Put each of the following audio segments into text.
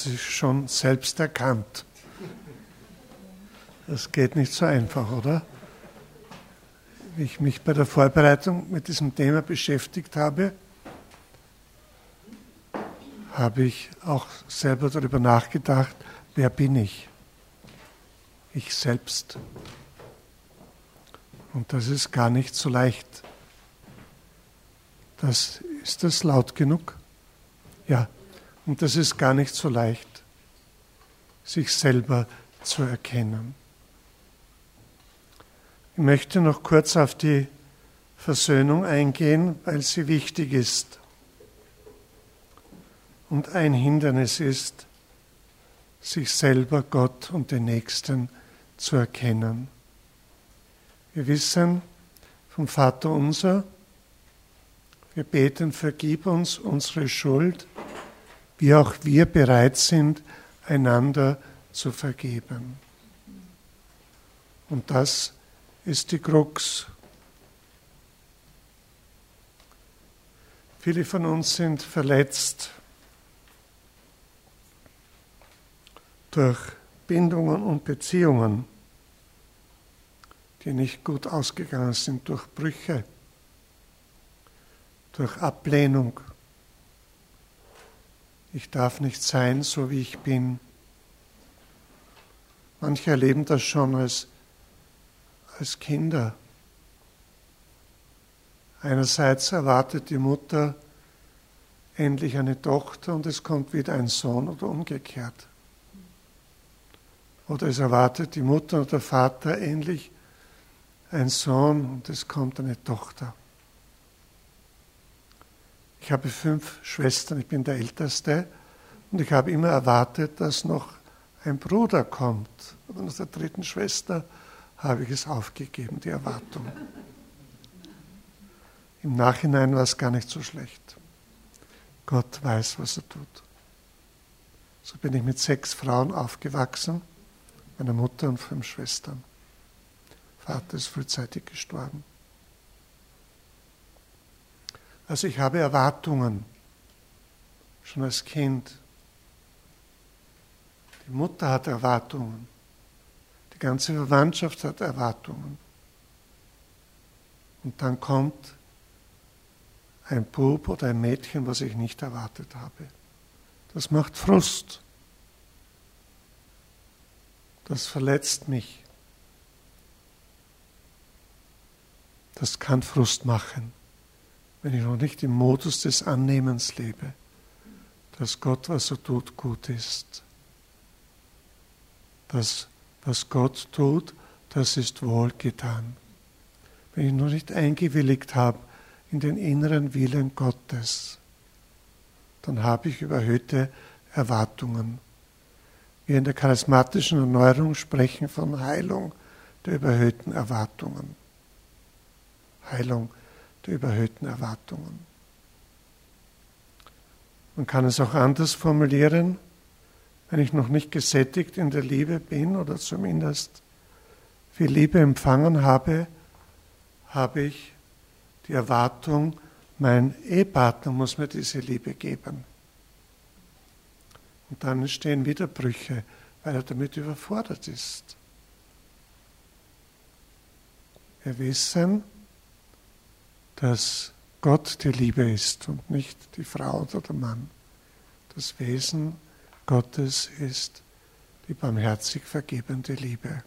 sich schon selbst erkannt. Das geht nicht so einfach, oder? Wie ich mich bei der Vorbereitung mit diesem Thema beschäftigt habe, habe ich auch selber darüber nachgedacht, wer bin ich? Ich selbst. Und das ist gar nicht so leicht. Ist das laut genug? Ja. Und das ist gar nicht so leicht, sich selber zu erkennen. Ich möchte noch kurz auf die Versöhnung eingehen, weil sie wichtig ist. Und ein Hindernis ist, sich selber, Gott und den Nächsten zu erkennen. Wir wissen vom Vater unser, wir beten, vergib uns unsere Schuld, wie auch wir bereit sind, einander zu vergeben. Und das ist die Krux. Viele von uns sind verletzt durch Bindungen und Beziehungen, die nicht gut ausgegangen sind, durch Brüche, durch Ablehnung. Ich darf nicht sein, so wie ich bin. Manche erleben das schon als Kinder. Einerseits erwartet die Mutter endlich eine Tochter und es kommt wieder ein Sohn oder umgekehrt. Oder es erwartet die Mutter und der Vater endlich ein Sohn und es kommt eine Tochter. Ich habe 5 Schwestern, ich bin der Älteste und ich habe immer erwartet, dass noch ein Bruder kommt. Aber nach der 3. Schwester habe ich es aufgegeben, die Erwartung. Im Nachhinein war es gar nicht so schlecht. Gott weiß, was er tut. So bin ich mit 6 Frauen aufgewachsen, meiner Mutter und 5 Schwestern. Vater ist frühzeitig gestorben. Also ich habe Erwartungen, schon als Kind. Die Mutter hat Erwartungen. Die ganze Verwandtschaft hat Erwartungen. Und dann kommt ein Bub oder ein Mädchen, was ich nicht erwartet habe. Das macht Frust. Das verletzt mich. Das kann Frust machen, wenn ich noch nicht im Modus des Annehmens lebe, dass Gott, was er tut, gut ist. Das, was Gott tut, das ist wohlgetan. Wenn ich noch nicht eingewilligt habe in den inneren Willen Gottes, dann habe ich überhöhte Erwartungen. Wir in der charismatischen Erneuerung sprechen von Heilung der überhöhten Erwartungen. Heilung der überhöhten Erwartungen. Man kann es auch anders formulieren, wenn ich noch nicht gesättigt in der Liebe bin oder zumindest viel Liebe empfangen habe, habe ich die Erwartung, mein Ehepartner muss mir diese Liebe geben. Und dann entstehen wieder Brüche, weil er damit überfordert ist. Wir wissen, dass Gott die Liebe ist und nicht die Frau oder der Mann. Das Wesen Gottes ist die barmherzig vergebende Liebe.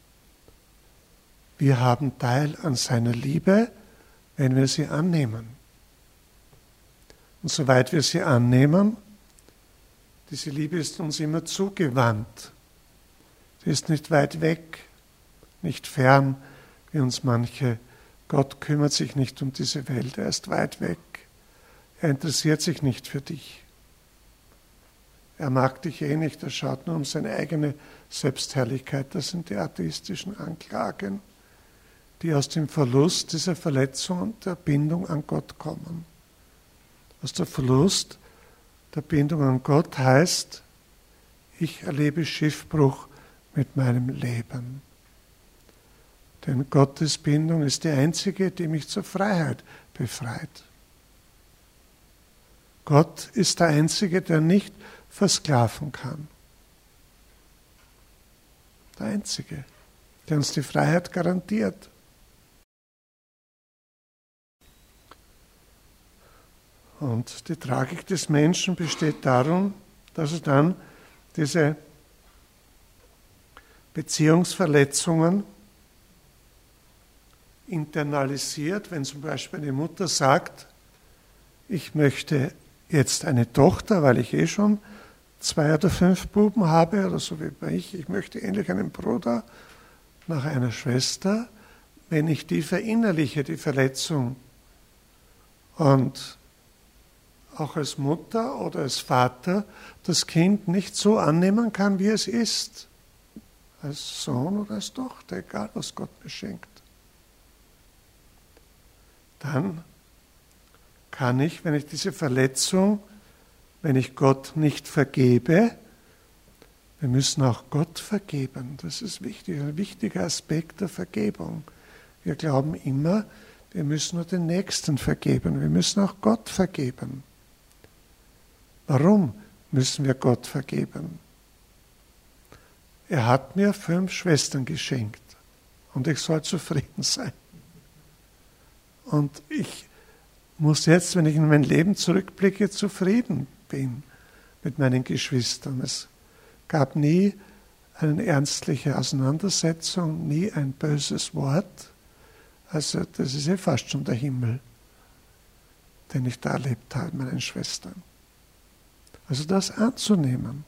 Wir haben Teil an seiner Liebe, wenn wir sie annehmen. Und soweit wir sie annehmen, diese Liebe ist uns immer zugewandt. Sie ist nicht weit weg, nicht fern, wie uns manche. Gott kümmert sich nicht um diese Welt, er ist weit weg. Er interessiert sich nicht für dich. Er mag dich eh nicht, er schaut nur um seine eigene Selbstherrlichkeit. Das sind die atheistischen Anklagen, die aus dem Verlust dieser Verletzung und der Bindung an Gott kommen. Aus der Verlust der Bindung an Gott heißt, ich erlebe Schiffbruch mit meinem Leben. Denn Gottes Bindung ist die einzige, die mich zur Freiheit befreit. Gott ist der Einzige, der nicht versklaven kann. Der Einzige, der uns die Freiheit garantiert. Und die Tragik des Menschen besteht darin, dass er dann diese Beziehungsverletzungen internalisiert, wenn zum Beispiel eine Mutter sagt, ich möchte jetzt eine Tochter, weil ich schon 2 oder 5 Buben habe, oder so wie bei ich möchte endlich einen Bruder nach einer Schwester, wenn ich die verinnerliche, die Verletzung, und auch als Mutter oder als Vater das Kind nicht so annehmen kann, wie es ist, als Sohn oder als Tochter, egal was Gott mir schenkt, dann kann ich, wenn ich diese Verletzung, wenn ich Gott nicht vergebe, wir müssen auch Gott vergeben. Das ist wichtig, ein wichtiger Aspekt der Vergebung. Wir glauben immer, wir müssen nur den Nächsten vergeben. Wir müssen auch Gott vergeben. Warum müssen wir Gott vergeben? Er hat mir 5 Schwestern geschenkt und ich soll zufrieden sein. Und ich muss jetzt, wenn ich in mein Leben zurückblicke, zufrieden bin mit meinen Geschwistern. Es gab nie eine ernstliche Auseinandersetzung, nie ein böses Wort. Also das ist ja fast schon der Himmel, den ich da erlebt habe mit meinen Schwestern. Also das anzunehmen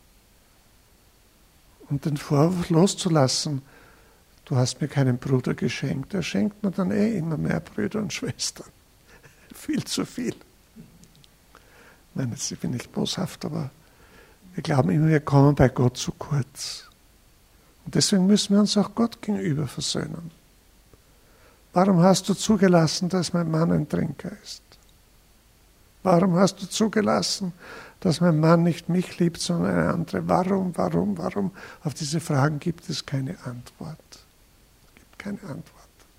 und den Vorwurf loszulassen, du hast mir keinen Bruder geschenkt, er schenkt mir dann immer mehr Brüder und Schwestern. Viel zu viel. Ich bin nicht boshaft, aber wir glauben immer, wir kommen bei Gott zu kurz. Und deswegen müssen wir uns auch Gott gegenüber versöhnen. Warum hast du zugelassen, dass mein Mann ein Trinker ist? Warum hast du zugelassen, dass mein Mann nicht mich liebt, sondern eine andere? Warum? Auf diese Fragen gibt es keine Antwort. Es gibt keine Antwort.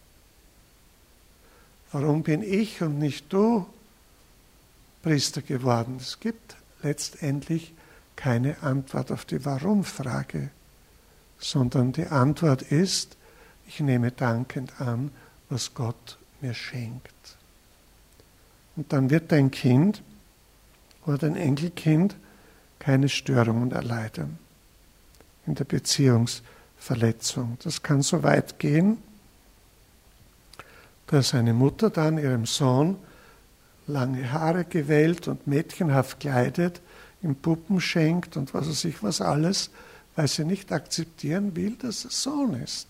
Warum bin ich und nicht du Priester geworden? Es gibt letztendlich keine Antwort auf die Warum-Frage, sondern die Antwort ist, ich nehme dankend an, was Gott mir schenkt. Und dann wird dein Kind oder dein Enkelkind keine Störungen erleiden in der Beziehungsverletzung. Das kann so weit gehen, dass eine Mutter dann ihrem Sohn lange Haare gewellt und mädchenhaft kleidet, ihm Puppen schenkt und was weiß ich was alles, weil sie nicht akzeptieren will, dass er Sohn ist.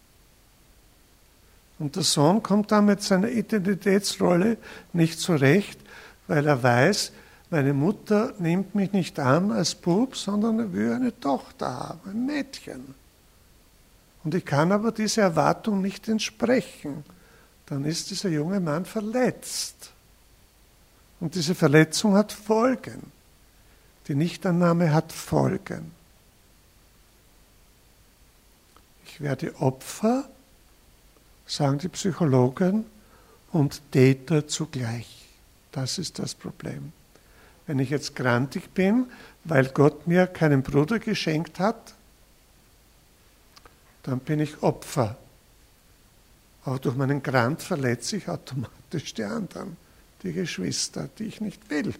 Und der Sohn kommt dann mit seiner Identitätsrolle nicht zurecht, weil er weiß, meine Mutter nimmt mich nicht an als Bub, sondern er will eine Tochter haben, ein Mädchen. Und ich kann aber dieser Erwartung nicht entsprechen. Dann ist dieser junge Mann verletzt. Und diese Verletzung hat Folgen. Die Nichtannahme hat Folgen. Ich werde Opfer, sagen die Psychologen, und Täter zugleich. Das ist das Problem. Wenn ich jetzt grantig bin, weil Gott mir keinen Bruder geschenkt hat, dann bin ich Opfer. Aber durch meinen Grant verletze ich automatisch die anderen, die Geschwister, die ich nicht will.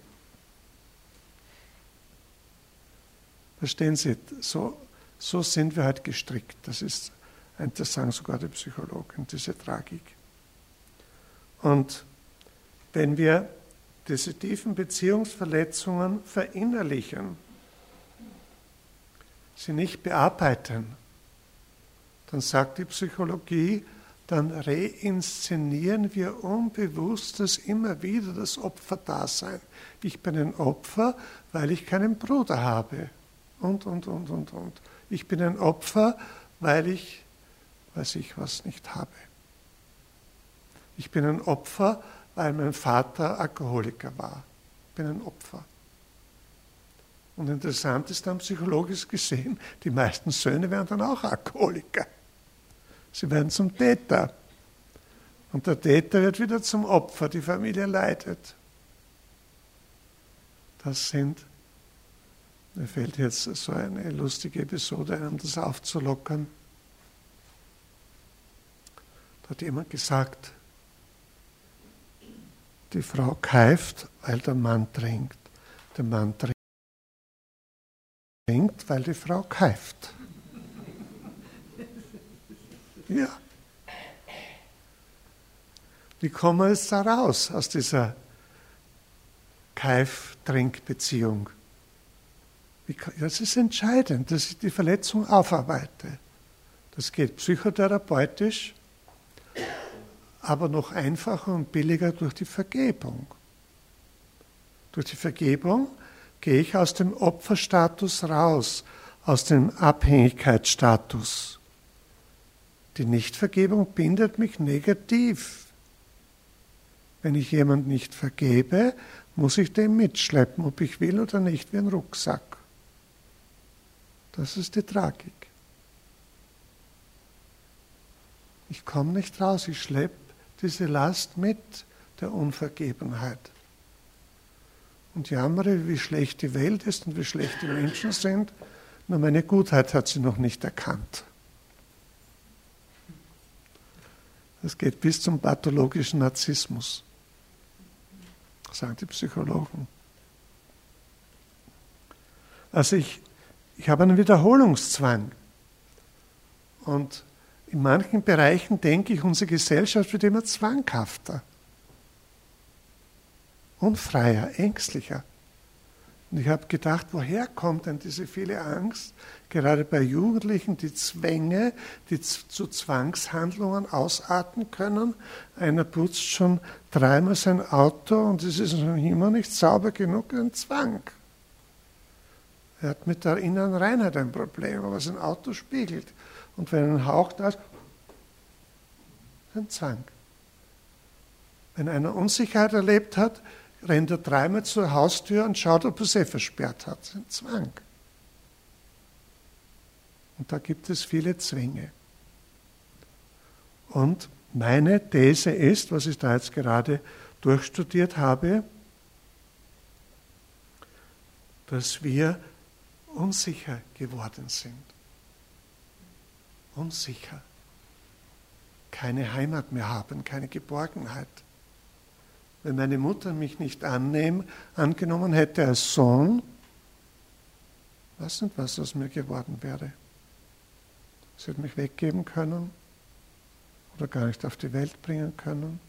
Verstehen Sie, so sind wir halt gestrickt. Das sagen sogar die Psychologen, diese Tragik. Und wenn wir diese tiefen Beziehungsverletzungen verinnerlichen, sie nicht bearbeiten, dann sagt die Psychologie, dann reinszenieren wir unbewusst immer wieder das Opferdasein. Ich bin ein Opfer, weil ich keinen Bruder habe. Und. Ich bin ein Opfer, weil ich, weiß ich was, nicht habe. Ich bin ein Opfer, weil mein Vater Alkoholiker war. Ich bin ein Opfer. Und interessant ist dann psychologisch gesehen, die meisten Söhne werden dann auch Alkoholiker. Sie werden zum Täter. Und der Täter wird wieder zum Opfer. Die Familie leidet. Das sind Mir fällt jetzt so eine lustige Episode ein, um das aufzulockern. Da hat jemand gesagt, die Frau keift, weil der Mann trinkt. Der Mann trinkt, weil die Frau keift. Ja. Wie kommen wir jetzt da raus aus dieser Keif-Trink-Beziehung? Das ist entscheidend, dass ich die Verletzung aufarbeite. Das geht psychotherapeutisch, aber noch einfacher und billiger durch die Vergebung. Durch die Vergebung gehe ich aus dem Opferstatus raus, aus dem Abhängigkeitsstatus. Die Nichtvergebung bindet mich negativ. Wenn ich jemand nicht vergebe, muss ich den mitschleppen, ob ich will oder nicht, wie ein Rucksack. Das ist die Tragik. Ich komme nicht raus, ich schleppe diese Last mit der Unvergebenheit. Und jammere, wie schlecht die Welt ist und wie schlecht die Menschen sind, nur meine Gutheit hat sie noch nicht erkannt. Das geht bis zum pathologischen Narzissmus, sagen die Psychologen. Also ich habe einen Wiederholungszwang. Und in manchen Bereichen denke ich, unsere Gesellschaft wird immer zwanghafter, unfreier, ängstlicher. Und ich habe gedacht, woher kommt denn diese viele Angst, gerade bei Jugendlichen, die Zwänge, die zu Zwangshandlungen ausarten können. Einer putzt schon 3-mal sein Auto und es ist noch immer nicht sauber genug, ein Zwang. Er hat mit der inneren Reinheit ein Problem, aber sein Auto spiegelt. Und wenn ein Hauch da ist, ein Zwang. Wenn einer Unsicherheit erlebt hat, rennt er 3-mal zur Haustür und schaut, ob er sie versperrt hat. Das ist ein Zwang. Und da gibt es viele Zwänge. Und meine These ist, was ich da jetzt gerade durchstudiert habe, dass wir unsicher geworden sind. Unsicher. Keine Heimat mehr haben, keine Geborgenheit. Wenn meine Mutter mich nicht angenommen hätte als Sohn, weiß nicht, was aus mir geworden wäre. Sie hätte mich weggeben können oder gar nicht auf die Welt bringen können.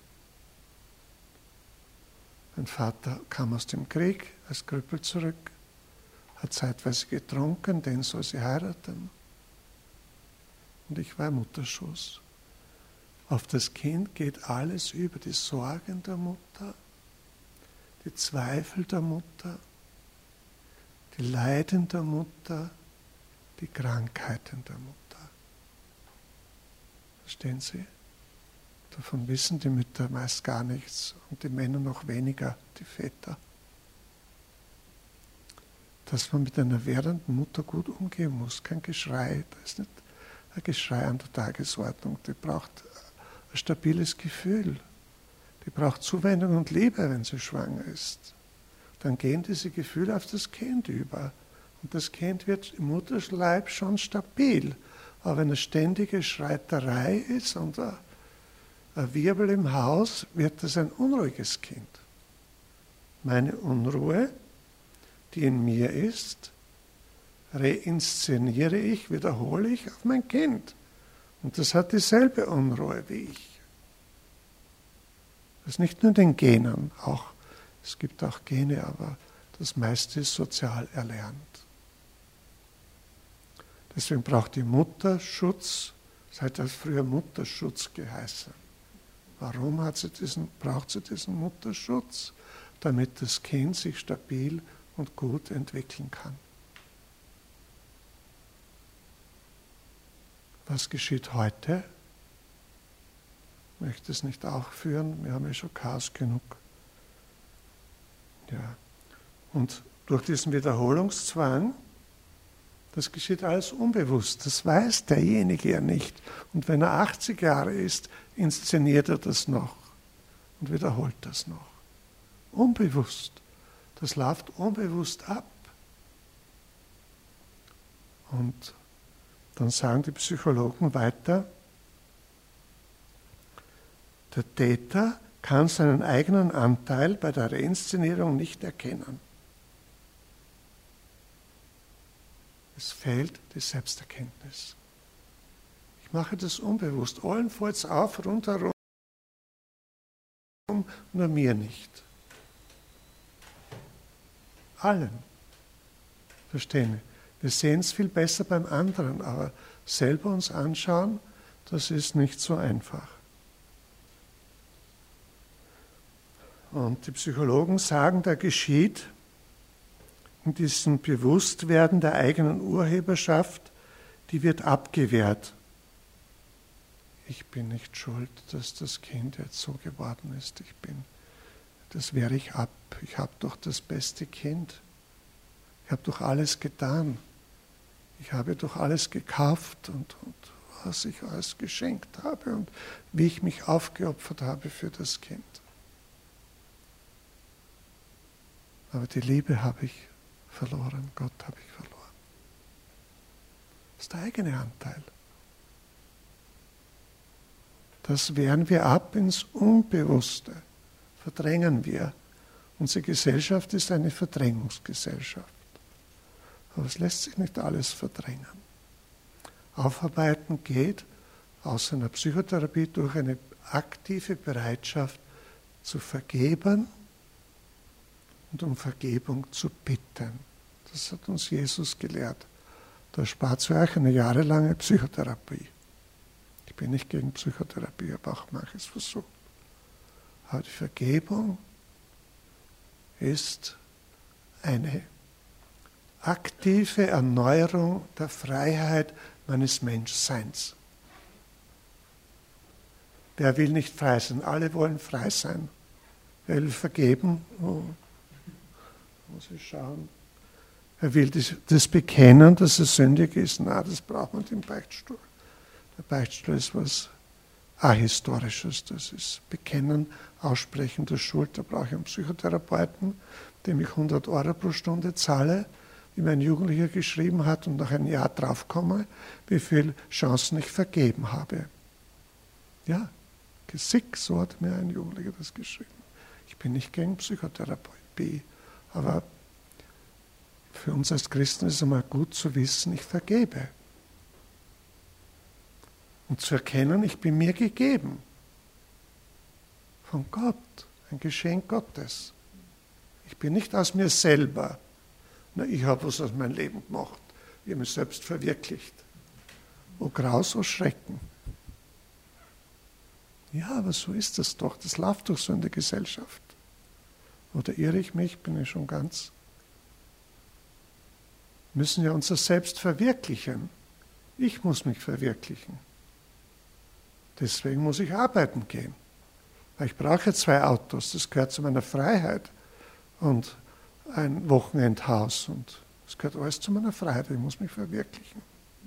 Mein Vater kam aus dem Krieg als Krüppel zurück, hat zeitweise getrunken, den soll sie heiraten. Und ich war Mutterschoß. Auf das Kind geht alles über, die Sorgen der Mutter, die Zweifel der Mutter, die Leiden der Mutter, die Krankheiten der Mutter. Verstehen Sie? Davon wissen die Mütter meist gar nichts und die Männer noch weniger, die Väter. Dass man mit einer werdenden Mutter gut umgehen muss, kein Geschrei, da ist nicht ein Geschrei an der Tagesordnung, die braucht ein stabiles Gefühl. Die braucht Zuwendung und Liebe, wenn sie schwanger ist. Dann gehen diese Gefühle auf das Kind über. Und das Kind wird im Mutterleib schon stabil. Aber wenn eine ständige Schreiterei ist und ein Wirbel im Haus, wird das ein unruhiges Kind. Meine Unruhe, die in mir ist, reinszeniere ich, wiederhole ich auf mein Kind. Und das hat dieselbe Unruhe wie ich. Das ist nicht nur den Genen, es gibt auch Gene, aber das meiste ist sozial erlernt. Deswegen braucht die Mutter Schutz, das hat das früher Mutterschutz geheißen. Warum braucht sie diesen Mutterschutz? Damit das Kind sich stabil und gut entwickeln kann. Was geschieht heute? Ich möchte es nicht aufführen, wir haben ja schon Chaos genug. Ja. Und durch diesen Wiederholungszwang, das geschieht alles unbewusst, das weiß derjenige ja nicht. Und wenn er 80 Jahre ist, inszeniert er das noch und wiederholt das noch. Unbewusst. Das läuft unbewusst ab. Und dann sagen die Psychologen weiter, der Täter kann seinen eigenen Anteil bei der Reinszenierung nicht erkennen. Es fehlt die Selbsterkenntnis. Ich mache das unbewusst. Allen fällt es auf, rundherum, nur mir nicht. Allen. Verstehen? Wir sehen es viel besser beim anderen, aber selber uns anschauen, das ist nicht so einfach. Und die Psychologen sagen, da geschieht in diesem Bewusstwerden der eigenen Urheberschaft, die wird abgewehrt. Ich bin nicht schuld, dass das Kind jetzt so geworden ist. Das wehre ich ab. Ich habe doch das beste Kind. Ich habe doch alles getan. Ich habe doch alles gekauft und was ich alles geschenkt habe und wie ich mich aufgeopfert habe für das Kind. Aber die Liebe habe ich verloren, Gott habe ich verloren. Das ist der eigene Anteil. Das wehren wir ab ins Unbewusste, verdrängen wir. Unsere Gesellschaft ist eine Verdrängungsgesellschaft. Aber es lässt sich nicht alles verdrängen. Aufarbeiten geht aus einer Psychotherapie durch eine aktive Bereitschaft zu vergeben und um Vergebung zu bitten. Das hat uns Jesus gelehrt. Da spart es euch eine jahrelange Psychotherapie. Ich bin nicht gegen Psychotherapie, habe auch manches versucht. Aber die Vergebung ist eine aktive Erneuerung der Freiheit meines Menschseins. Wer will nicht frei sein? Alle wollen frei sein. Wer will vergeben? Oh, muss ich schauen. Wer will das bekennen, dass er sündig ist? Na, das braucht man im Beichtstuhl. Der Beichtstuhl ist was Ahistorisches. Das ist Bekennen, Aussprechen der Schuld. Da brauche ich einen Psychotherapeuten, dem ich 100 € pro Stunde zahle, wie mein Jugendlicher geschrieben hat und nach einem Jahr draufkomme, wie viele Chancen ich vergeben habe. Ja, Gesick, so hat mir ein Jugendlicher das geschrieben. Ich bin nicht gegen Psychotherapie, aber für uns als Christen ist es einmal gut zu wissen, ich vergebe. Und zu erkennen, ich bin mir gegeben. Von Gott, ein Geschenk Gottes. Ich bin nicht aus mir selber. Na, ich habe was aus meinem Leben gemacht. Ich habe mich selbst verwirklicht. O Graus, o Schrecken. Ja, aber so ist das doch. Das läuft doch so in der Gesellschaft. Oder irre ich mich? Bin ich schon ganz? Müssen ja unser Selbst verwirklichen. Ich muss mich verwirklichen. Deswegen muss ich arbeiten gehen. Weil ich brauche 2 Autos, das gehört zu meiner Freiheit. Und ein Wochenendhaus. Und das gehört alles zu meiner Freiheit. Ich muss mich verwirklichen.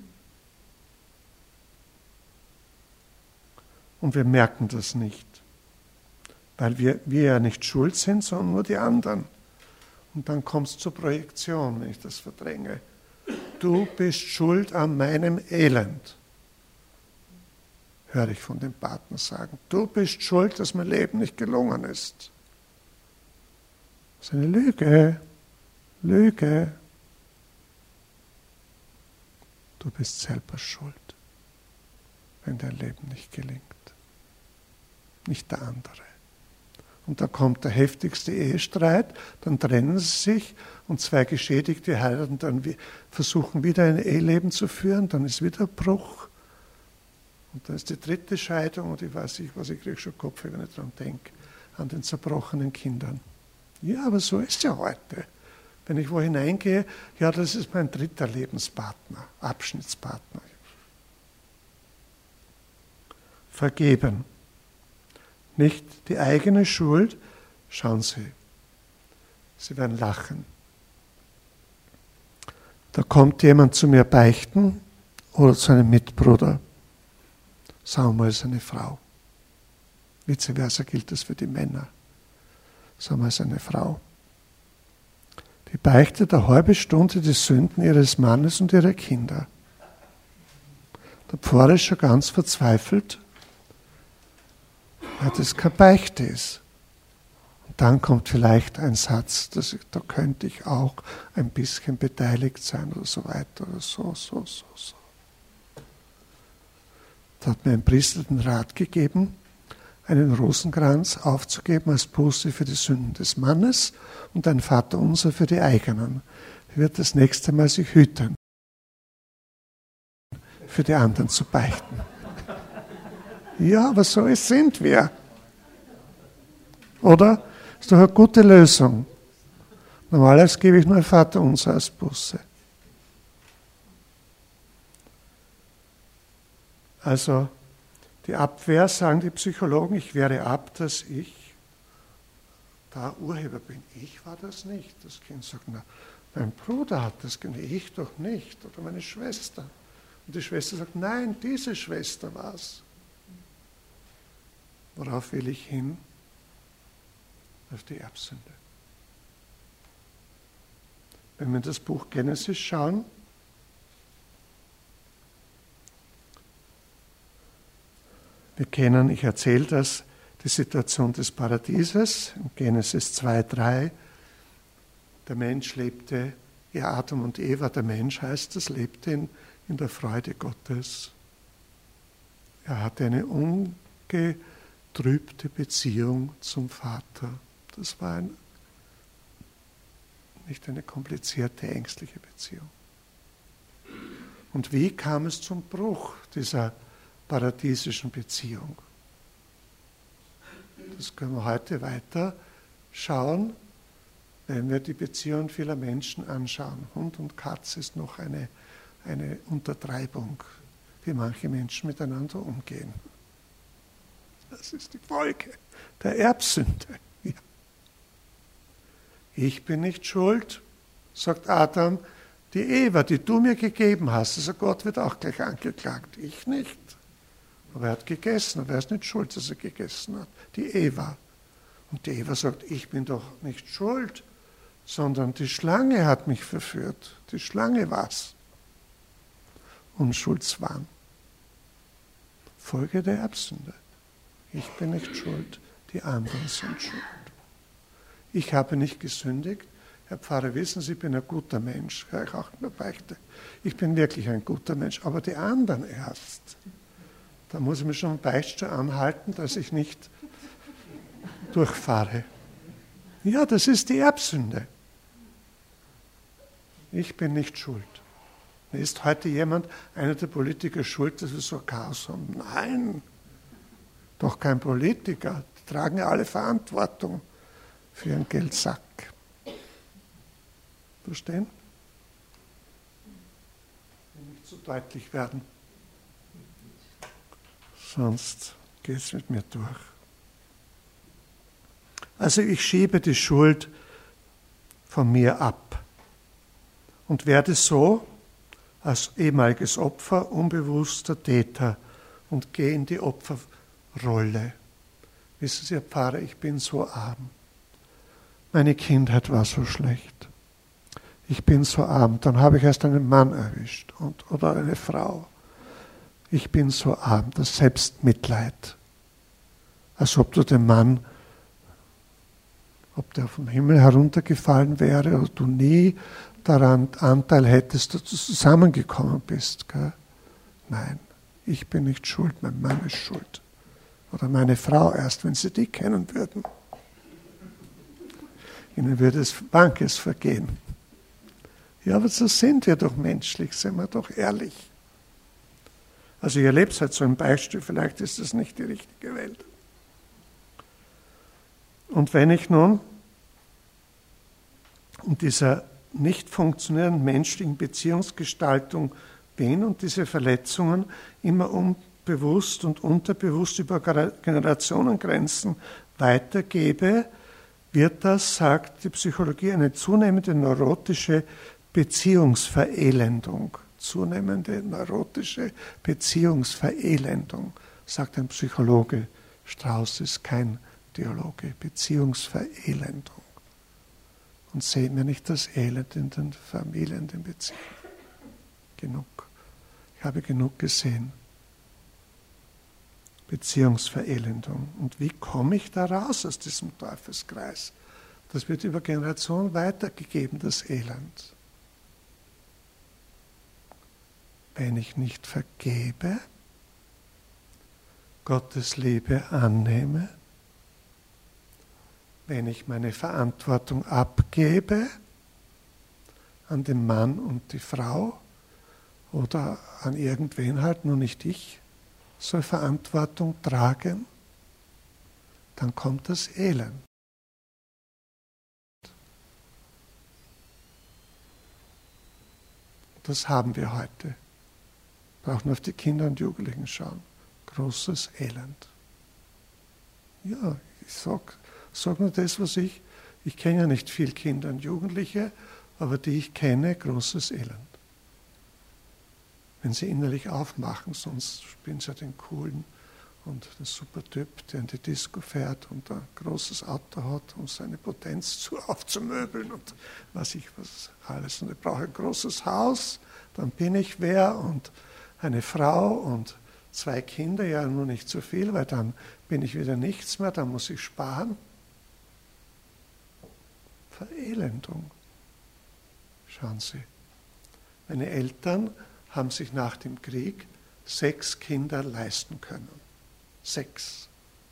Und wir merken das nicht. Weil wir ja nicht schuld sind, sondern nur die anderen. Und dann kommt es zur Projektion, wenn ich das verdränge. Du bist schuld an meinem Elend. Höre ich von dem Partner sagen. Du bist schuld, dass mein Leben nicht gelungen ist. Das ist eine Lüge. Lüge. Du bist selber schuld, wenn dein Leben nicht gelingt. Nicht der andere. Und da kommt der heftigste Ehestreit, dann trennen sie sich und 2 Geschädigte heiraten, dann versuchen wieder ein Eheleben zu führen, dann ist wieder Bruch. Und dann ist die 3. Scheidung und ich weiß nicht, was, ich kriege schon Kopf, wenn ich daran denke, an den zerbrochenen Kindern. Ja, aber so ist ja heute. Wenn ich wo hineingehe, ja, das ist mein 3. Lebenspartner, Abschnittspartner. Vergeben. Nicht die eigene Schuld, schauen Sie. Sie werden lachen. Da kommt jemand zu mir beichten oder zu einem Mitbruder. Sagen wir mal, es ist eine Frau. Vice versa gilt das für die Männer. Sagen wir, es ist eine Frau. Die beichtet eine halbe Stunde die Sünden ihres Mannes und ihrer Kinder. Der Pfarrer ist schon ganz verzweifelt, weil das keine Beichte ist. Und dann kommt vielleicht ein Satz, da könnte ich auch ein bisschen beteiligt sein oder so weiter oder so. Da hat mir ein Priester den Rat gegeben, einen Rosenkranz aufzugeben als Buße für die Sünden des Mannes und ein Vaterunser für die eigenen. Er wird das nächste Mal sich hüten, für die anderen zu beichten. Ja, aber so sind wir. Oder? Ist doch eine gute Lösung. Normalerweise gebe ich nur ein Vaterunser als Buße. Also die Abwehr, sagen die Psychologen, ich wehre ab, dass ich da Urheber bin. Ich war das nicht. Das Kind sagt, na, mein Bruder hat das gemacht, ich doch nicht. Oder meine Schwester. Und die Schwester sagt, nein, diese Schwester war es. Worauf will ich hin? Auf die Erbsünde. Wenn wir in das Buch Genesis schauen, wir kennen, ich erzähle das, die Situation des Paradieses, in Genesis 2,3. Der Mensch lebte, ja, Adam und Eva, der Mensch heißt es, lebte in der Freude Gottes. Er hatte eine ungetrübte Beziehung zum Vater. Das war nicht eine komplizierte, ängstliche Beziehung. Und wie kam es zum Bruch dieser paradiesischen Beziehung? Das können wir heute weiter schauen, wenn wir die Beziehung vieler Menschen anschauen. Hund und Katze ist noch eine Untertreibung, wie manche Menschen miteinander umgehen. Das ist die Folge der Erbsünde. Ja. Ich bin nicht schuld, sagt Adam, die Eva, die du mir gegeben hast. Also Gott wird auch gleich angeklagt, ich nicht. Aber er hat gegessen, aber er ist nicht schuld, dass er gegessen hat. Die Eva. Und die Eva sagt, ich bin doch nicht schuld, sondern die Schlange hat mich verführt. Die Schlange war's. Unschuldswahn. Folge der Erbsünde. Ich bin nicht schuld, die anderen sind schuld. Ich habe nicht gesündigt. Herr Pfarrer, wissen Sie, ich bin ein guter Mensch. Kann ich auch nur beichten. Ich bin wirklich ein guter Mensch, aber die anderen erst. Da muss ich mich schon Beichte anhalten, dass ich nicht durchfahre. Ja, das ist die Erbsünde. Ich bin nicht schuld. Ist heute jemand, einer der Politiker, schuld, dass wir so Chaos haben? Nein, doch kein Politiker. Die tragen ja alle Verantwortung für ihren Geldsack. Verstehen? Nicht zu deutlich werden. Sonst geht es mit mir durch. Also ich schiebe die Schuld von mir ab und werde so als ehemaliges Opfer unbewusster Täter und gehe in die Opferrolle. Wissen Sie, Herr Pfarrer, ich bin so arm. Meine Kindheit war so schlecht. Ich bin so arm. Dann habe ich erst einen Mann erwischt oder eine Frau. Ich bin so arm, das Selbstmitleid. Als ob du den Mann, ob der vom Himmel heruntergefallen wäre oder du nie daran Anteil hättest, dass du zusammengekommen bist. Gell? Nein, ich bin nicht schuld, mein Mann ist schuld. Oder meine Frau erst, wenn sie die kennen würden. Ihnen würde es manches vergehen. Ja, aber so sind wir doch menschlich, sind wir doch ehrlich. Also ihr lebt halt so ein Beispiel, vielleicht ist das nicht die richtige Welt. Und wenn ich nun in dieser nicht funktionierenden menschlichen Beziehungsgestaltung bin und diese Verletzungen immer unbewusst und unterbewusst über Generationengrenzen weitergebe, wird das, sagt die Psychologie, eine zunehmende neurotische Beziehungsverelendung. Zunehmende neurotische Beziehungsverelendung, sagt ein Psychologe. Strauss ist kein Theologe. Beziehungsverelendung. und sehe mir nicht das Elend in den Familien, in den Beziehungen. Genug. Ich habe genug gesehen. Beziehungsverelendung. Und wie komme ich da raus aus diesem Teufelskreis? Das wird über Generationen weitergegeben, das Elend. Wenn ich nicht vergebe, Gottes Liebe annehme, wenn ich meine Verantwortung abgebe an den Mann und die Frau oder an irgendwen halt, nur nicht ich, soll Verantwortung tragen, dann kommt das Elend. Das haben wir heute. Wir brauchen auf die Kinder und Jugendlichen schauen. Großes Elend. Ja, ich sag nur das, was ich kenne ja nicht viel Kinder und Jugendliche, aber die ich kenne, großes Elend. Wenn sie innerlich aufmachen, sonst spielen sie ja den Coolen und den super Typ, der in die Disco fährt und ein großes Auto hat, um seine Potenz aufzumöbeln und was alles. Und ich brauche ein großes Haus, dann bin ich wer und eine Frau und 2 Kinder, ja nur nicht zu viel, weil dann bin ich wieder nichts mehr, dann muss ich sparen. Verelendung. Schauen Sie, meine Eltern haben sich nach dem Krieg 6 Kinder leisten können. 6.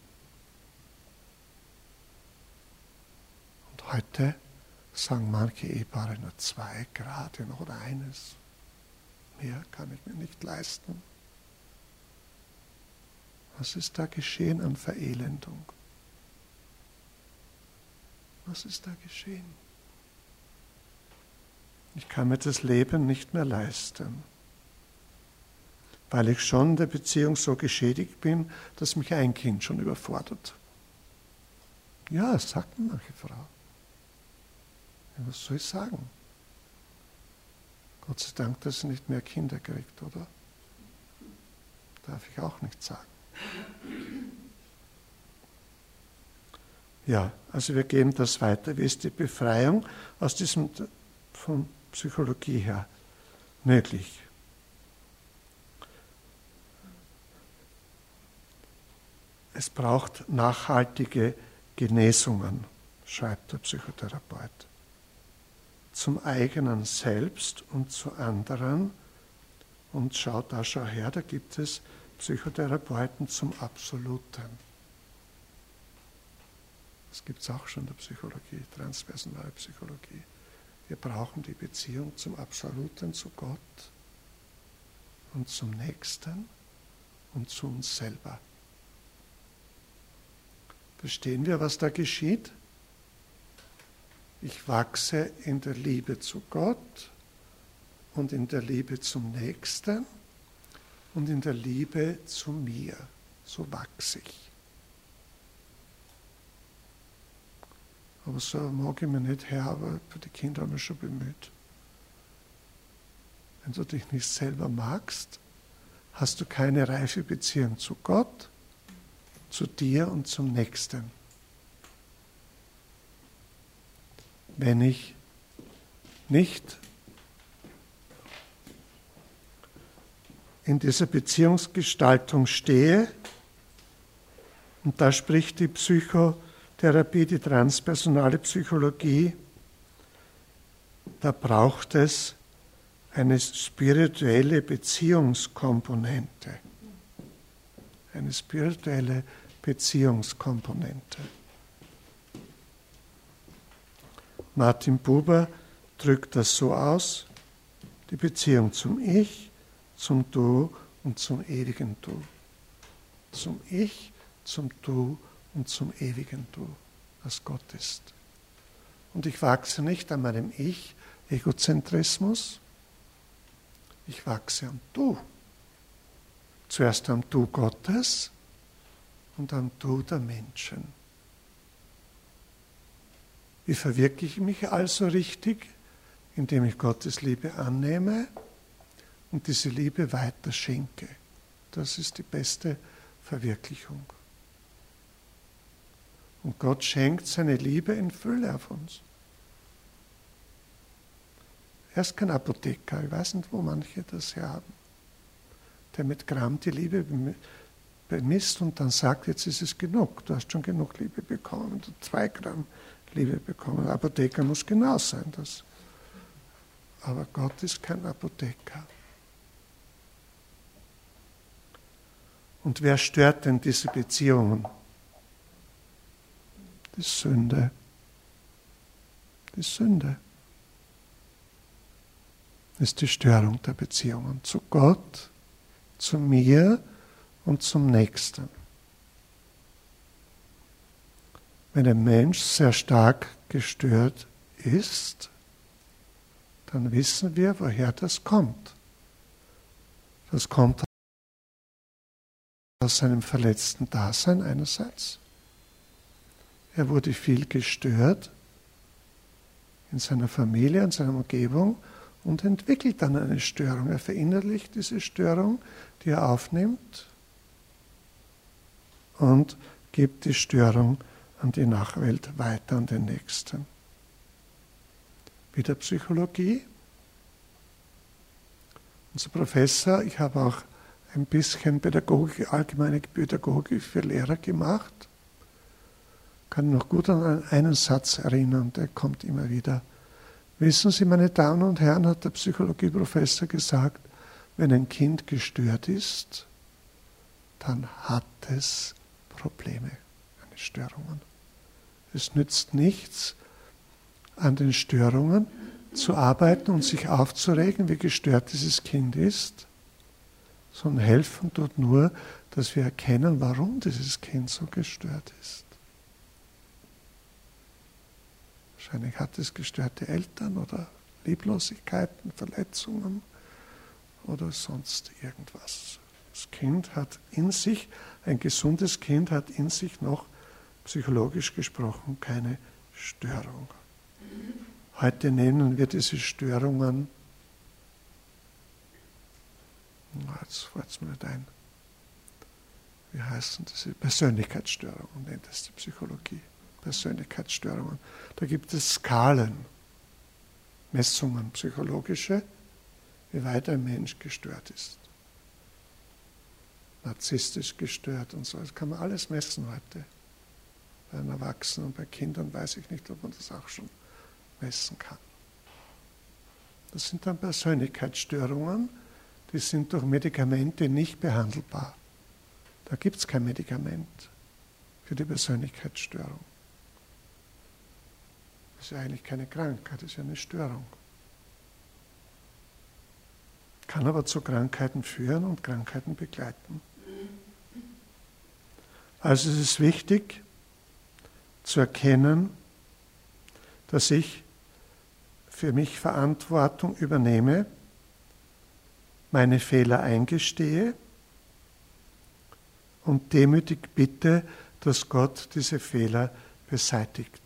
Und heute sagen manche Ehepaare nur 2 gerade noch oder eines. Mehr kann ich mir nicht leisten. Was ist da geschehen an Verelendung? Was ist da geschehen? Ich kann mir das Leben nicht mehr leisten, weil ich schon in der Beziehung so geschädigt bin, dass mich ein Kind schon überfordert. Ja, das sagt manche Frau. Ja, was soll ich sagen? Gott sei Dank, dass sie nicht mehr Kinder kriegt, oder? Darf ich auch nicht sagen. Ja, also wir geben das weiter. Wie ist die Befreiung aus diesem, von Psychologie her möglich? Es braucht nachhaltige Genesungen, schreibt der Psychotherapeut. Zum eigenen Selbst und zu anderen. Und schau her, da gibt es Psychotherapeuten zum Absoluten. Das gibt es auch schon in der Psychologie, transpersonale Psychologie. Wir brauchen die Beziehung zum Absoluten, zu Gott und zum Nächsten und zu uns selber. Verstehen wir, was da geschieht? Ich wachse in der Liebe zu Gott und in der Liebe zum Nächsten und in der Liebe zu mir. So wachse ich. Aber so mag ich mich nicht her, aber für die Kinder haben wir schon bemüht. Wenn du dich nicht selber magst, hast du keine reife Beziehung zu Gott, zu dir und zum Nächsten. Wenn ich nicht in dieser Beziehungsgestaltung stehe, und da spricht die Psychotherapie, die transpersonale Psychologie, da braucht es eine spirituelle Beziehungskomponente. Eine spirituelle Beziehungskomponente. Martin Buber drückt das so aus, die Beziehung zum Ich, zum Du und zum ewigen Du. Zum Ich, zum Du und zum ewigen Du, was Gott ist. Und ich wachse nicht an meinem Ich, Egozentrismus, ich wachse am Du. Zuerst am Du Gottes und am Du der Menschen. Wie verwirkliche ich mich also richtig? Indem ich Gottes Liebe annehme und diese Liebe weiter schenke. Das ist die beste Verwirklichung. Und Gott schenkt seine Liebe in Fülle auf uns. Er ist kein Apotheker, ich weiß nicht, wo manche das her haben, der mit Gramm die Liebe bemisst und dann sagt, jetzt ist es genug, du hast schon genug Liebe bekommen, du 2 Gramm Liebe bekommen. Der Apotheker muss genau sein, das. Aber Gott ist kein Apotheker. Und wer stört denn diese Beziehungen? Die Sünde. Die Sünde ist die Störung der Beziehungen zu Gott, zu mir und zum Nächsten. Wenn ein Mensch sehr stark gestört ist, dann wissen wir, woher das kommt. Das kommt aus seinem verletzten Dasein einerseits. Er wurde viel gestört in seiner Familie, in seiner Umgebung und entwickelt dann eine Störung. Er verinnerlicht diese Störung, die er aufnimmt und gibt die Störung an die Nachwelt weiter, an den Nächsten. Wieder Psychologie. Unser Professor, ich habe auch ein bisschen Pädagogik, allgemeine Pädagogik für Lehrer gemacht. Kann mich noch gut an einen Satz erinnern, der kommt immer wieder. Wissen Sie, meine Damen und Herren, hat der Psychologieprofessor gesagt, wenn ein Kind gestört ist, dann hat es Probleme, eine Störungen. Es nützt nichts, an den Störungen zu arbeiten und sich aufzuregen, wie gestört dieses Kind ist, sondern helfen tut nur, dass wir erkennen, warum dieses Kind so gestört ist. Wahrscheinlich hat es gestörte Eltern oder Lieblosigkeiten, Verletzungen oder sonst irgendwas. Das Kind hat in sich, ein gesundes Kind hat in sich noch, psychologisch gesprochen, keine Störung. Heute nennen wir diese Störungen, jetzt fällt es mir nicht ein, wie heißen diese Persönlichkeitsstörungen, nennt es die Psychologie. Persönlichkeitsstörungen. Da gibt es Skalen, Messungen, psychologische, wie weit ein Mensch gestört ist. Narzisstisch gestört und so. Das kann man alles messen heute. Bei einem Erwachsenen und bei Kindern weiß ich nicht, ob man das auch schon messen kann. Das sind dann Persönlichkeitsstörungen, die sind durch Medikamente nicht behandelbar. Da gibt es kein Medikament für die Persönlichkeitsstörung. Das ist ja eigentlich keine Krankheit, das ist ja eine Störung. Kann aber zu Krankheiten führen und Krankheiten begleiten. Also es ist wichtig zu erkennen, dass ich für mich Verantwortung übernehme, meine Fehler eingestehe und demütig bitte, dass Gott diese Fehler beseitigt.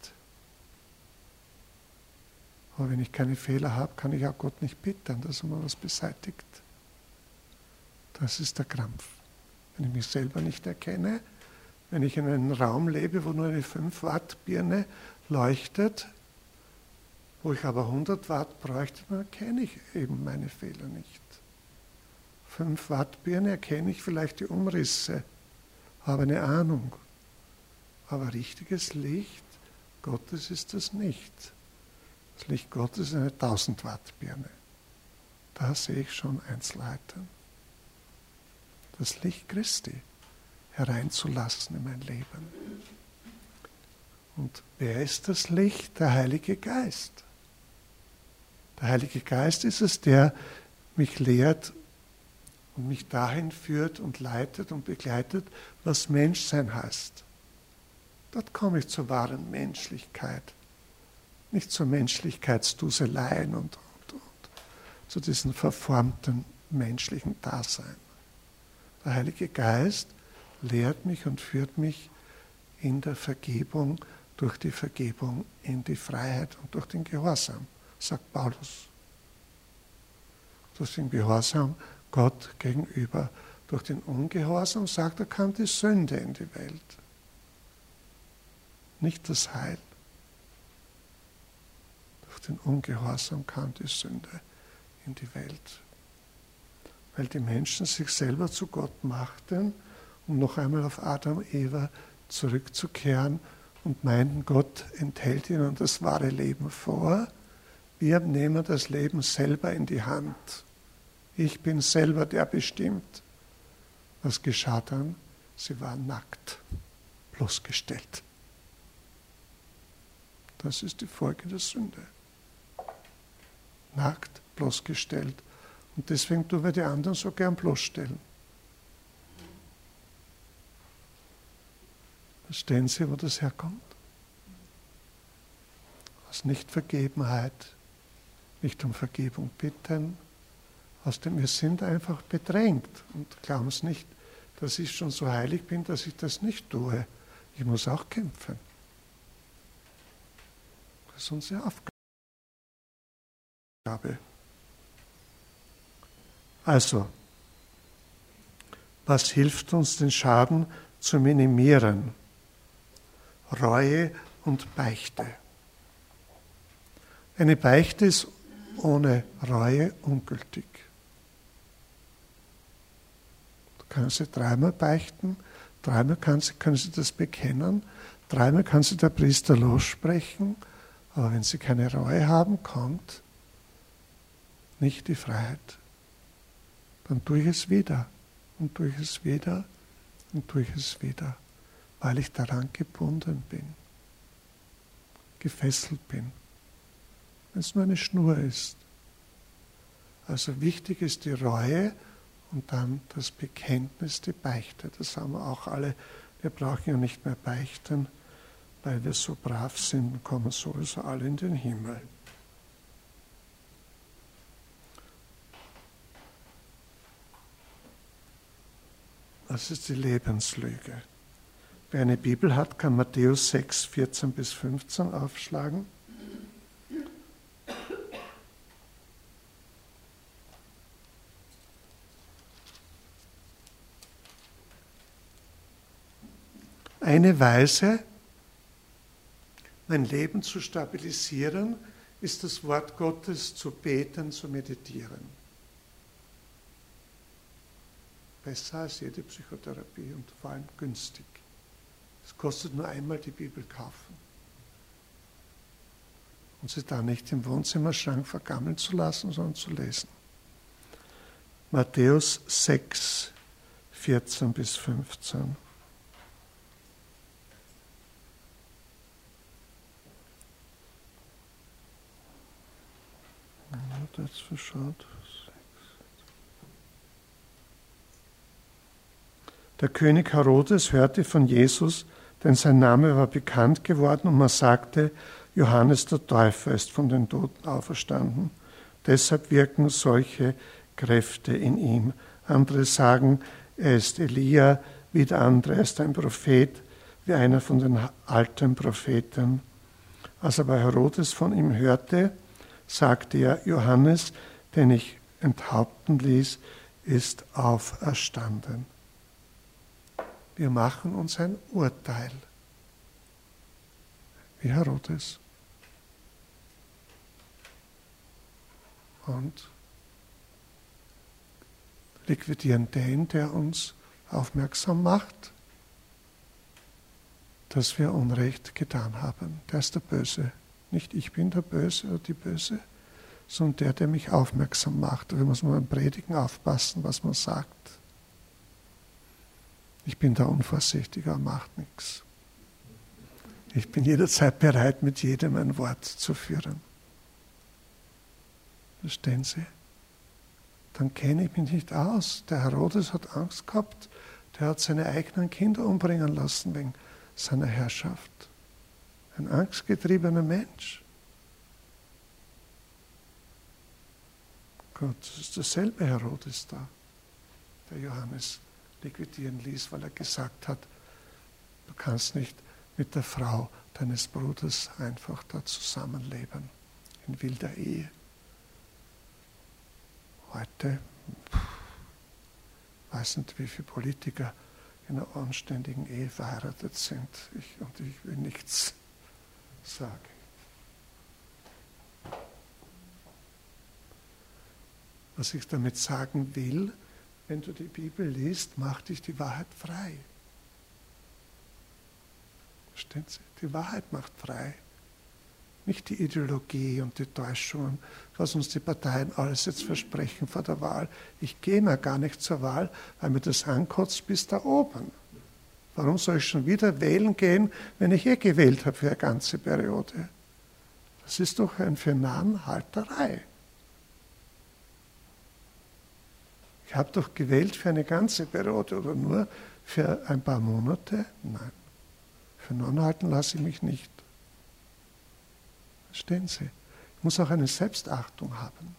Aber wenn ich keine Fehler habe, kann ich auch Gott nicht bitten, dass er mir was beseitigt. Das ist der Krampf. Wenn ich mich selber nicht erkenne, wenn ich in einem Raum lebe, wo nur eine 5-Watt-Birne leuchtet, wo ich aber 100 Watt bräuchte, dann erkenne ich eben meine Fehler nicht. 5-Watt-Birne erkenne ich vielleicht die Umrisse, habe eine Ahnung. Aber richtiges Licht Gottes ist das nicht. Das Licht Gottes ist eine 1000-Watt-Birne. Da sehe ich schon Einzelheiten. Das Licht Christi hereinzulassen in mein Leben. Und wer ist das Licht? Der Heilige Geist. Der Heilige Geist ist es, der mich lehrt und mich dahin führt und leitet und begleitet, was Menschsein heißt. Dort komme ich zur wahren Menschlichkeit. Nicht zur Menschlichkeitsduseleien und zu diesem verformten menschlichen Dasein. Der Heilige Geist lehrt mich und führt mich in der Vergebung, durch die Vergebung in die Freiheit und durch den Gehorsam, sagt Paulus. Durch den Gehorsam Gott gegenüber. Durch den Ungehorsam, sagt er, kam die Sünde in die Welt. Nicht das Heil. Durch den Ungehorsam kam die Sünde in die Welt. Weil die Menschen sich selber zu Gott machten, um noch einmal auf Adam und Eva zurückzukehren und meinten, Gott enthält ihnen das wahre Leben vor. Wir nehmen das Leben selber in die Hand. Ich bin selber der bestimmt. Was geschah dann? Sie waren nackt, bloßgestellt. Das ist die Folge der Sünde. Nackt, bloßgestellt. Und deswegen tun wir die anderen so gern bloßstellen. Verstehen Sie, wo das herkommt? Aus Nichtvergebenheit, nicht um Vergebung bitten, aus dem wir sind einfach bedrängt und glauben es nicht, dass ich schon so heilig bin, dass ich das nicht tue. Ich muss auch kämpfen. Das ist unsere Aufgabe. Also, was hilft uns, den Schaden zu minimieren? Reue und Beichte. Eine Beichte ist ohne Reue ungültig. Du kannst sie dreimal beichten, dreimal können sie das bekennen, dreimal kann sie der Priester lossprechen, aber wenn sie keine Reue haben, kommt nicht die Freiheit. Dann tue ich es wieder und tue ich es wieder und tue ich es wieder, weil ich daran gebunden bin, gefesselt bin, wenn es nur eine Schnur ist. Also wichtig ist die Reue und dann das Bekenntnis, die Beichte. Das haben wir auch alle. Wir brauchen ja nicht mehr beichten, weil wir so brav sind und kommen sowieso alle in den Himmel. Das ist die Lebenslüge. Wer eine Bibel hat, kann Matthäus 6, 14 bis 15 aufschlagen. Eine Weise, mein Leben zu stabilisieren, ist das Wort Gottes zu beten, zu meditieren. Besser als jede Psychotherapie und vor allem günstig. Es kostet nur einmal die Bibel kaufen. Und sie da nicht im Wohnzimmerschrank vergammeln zu lassen, sondern zu lesen. Matthäus 6, 14 bis 15. Das verschaut. Der König Herodes hörte von Jesus, denn sein Name war bekannt geworden und man sagte, Johannes der Täufer ist von den Toten auferstanden. Deshalb wirken solche Kräfte in ihm. Andere sagen, er ist Elia, wieder andere, er ist ein Prophet, wie einer von den alten Propheten. Als aber Herodes von ihm hörte, sagte er, Johannes, den ich enthaupten ließ, ist auferstanden. Wir machen uns ein Urteil, wie Herodes. Und liquidieren den, der uns aufmerksam macht, dass wir Unrecht getan haben. Der ist der Böse. Nicht ich bin der Böse oder die Böse, sondern der mich aufmerksam macht. Da muss man beim Predigen aufpassen, was man sagt. Ich bin da unvorsichtiger, macht nichts. Ich bin jederzeit bereit, mit jedem ein Wort zu führen. Verstehen Sie? Dann kenne ich mich nicht aus. Der Herodes hat Angst gehabt, der hat seine eigenen Kinder umbringen lassen wegen seiner Herrschaft. Ein angstgetriebener Mensch. Gott, es ist derselbe Herodes da, der Johannes liquidieren ließ, weil er gesagt hat, du kannst nicht mit der Frau deines Bruders einfach da zusammenleben, in wilder Ehe. Heute, weiß nicht, wie viele Politiker in einer anständigen Ehe verheiratet sind. Ich will nichts sagen. Was ich damit sagen will, wenn du die Bibel liest, macht dich die Wahrheit frei. Verstehen Sie? Die Wahrheit macht frei. Nicht die Ideologie und die Täuschungen, was uns die Parteien alles jetzt versprechen vor der Wahl. Ich gehe mir gar nicht zur Wahl, weil mir das ankotzt bis da oben. Warum soll ich schon wieder wählen gehen, wenn ich gewählt habe für eine ganze Periode? Das ist doch eine Vernahmhalterei. Ich habe doch gewählt für eine ganze Periode oder nur für ein paar Monate? Nein. Für non halten lasse ich mich nicht. Verstehen Sie? Ich muss auch eine Selbstachtung haben.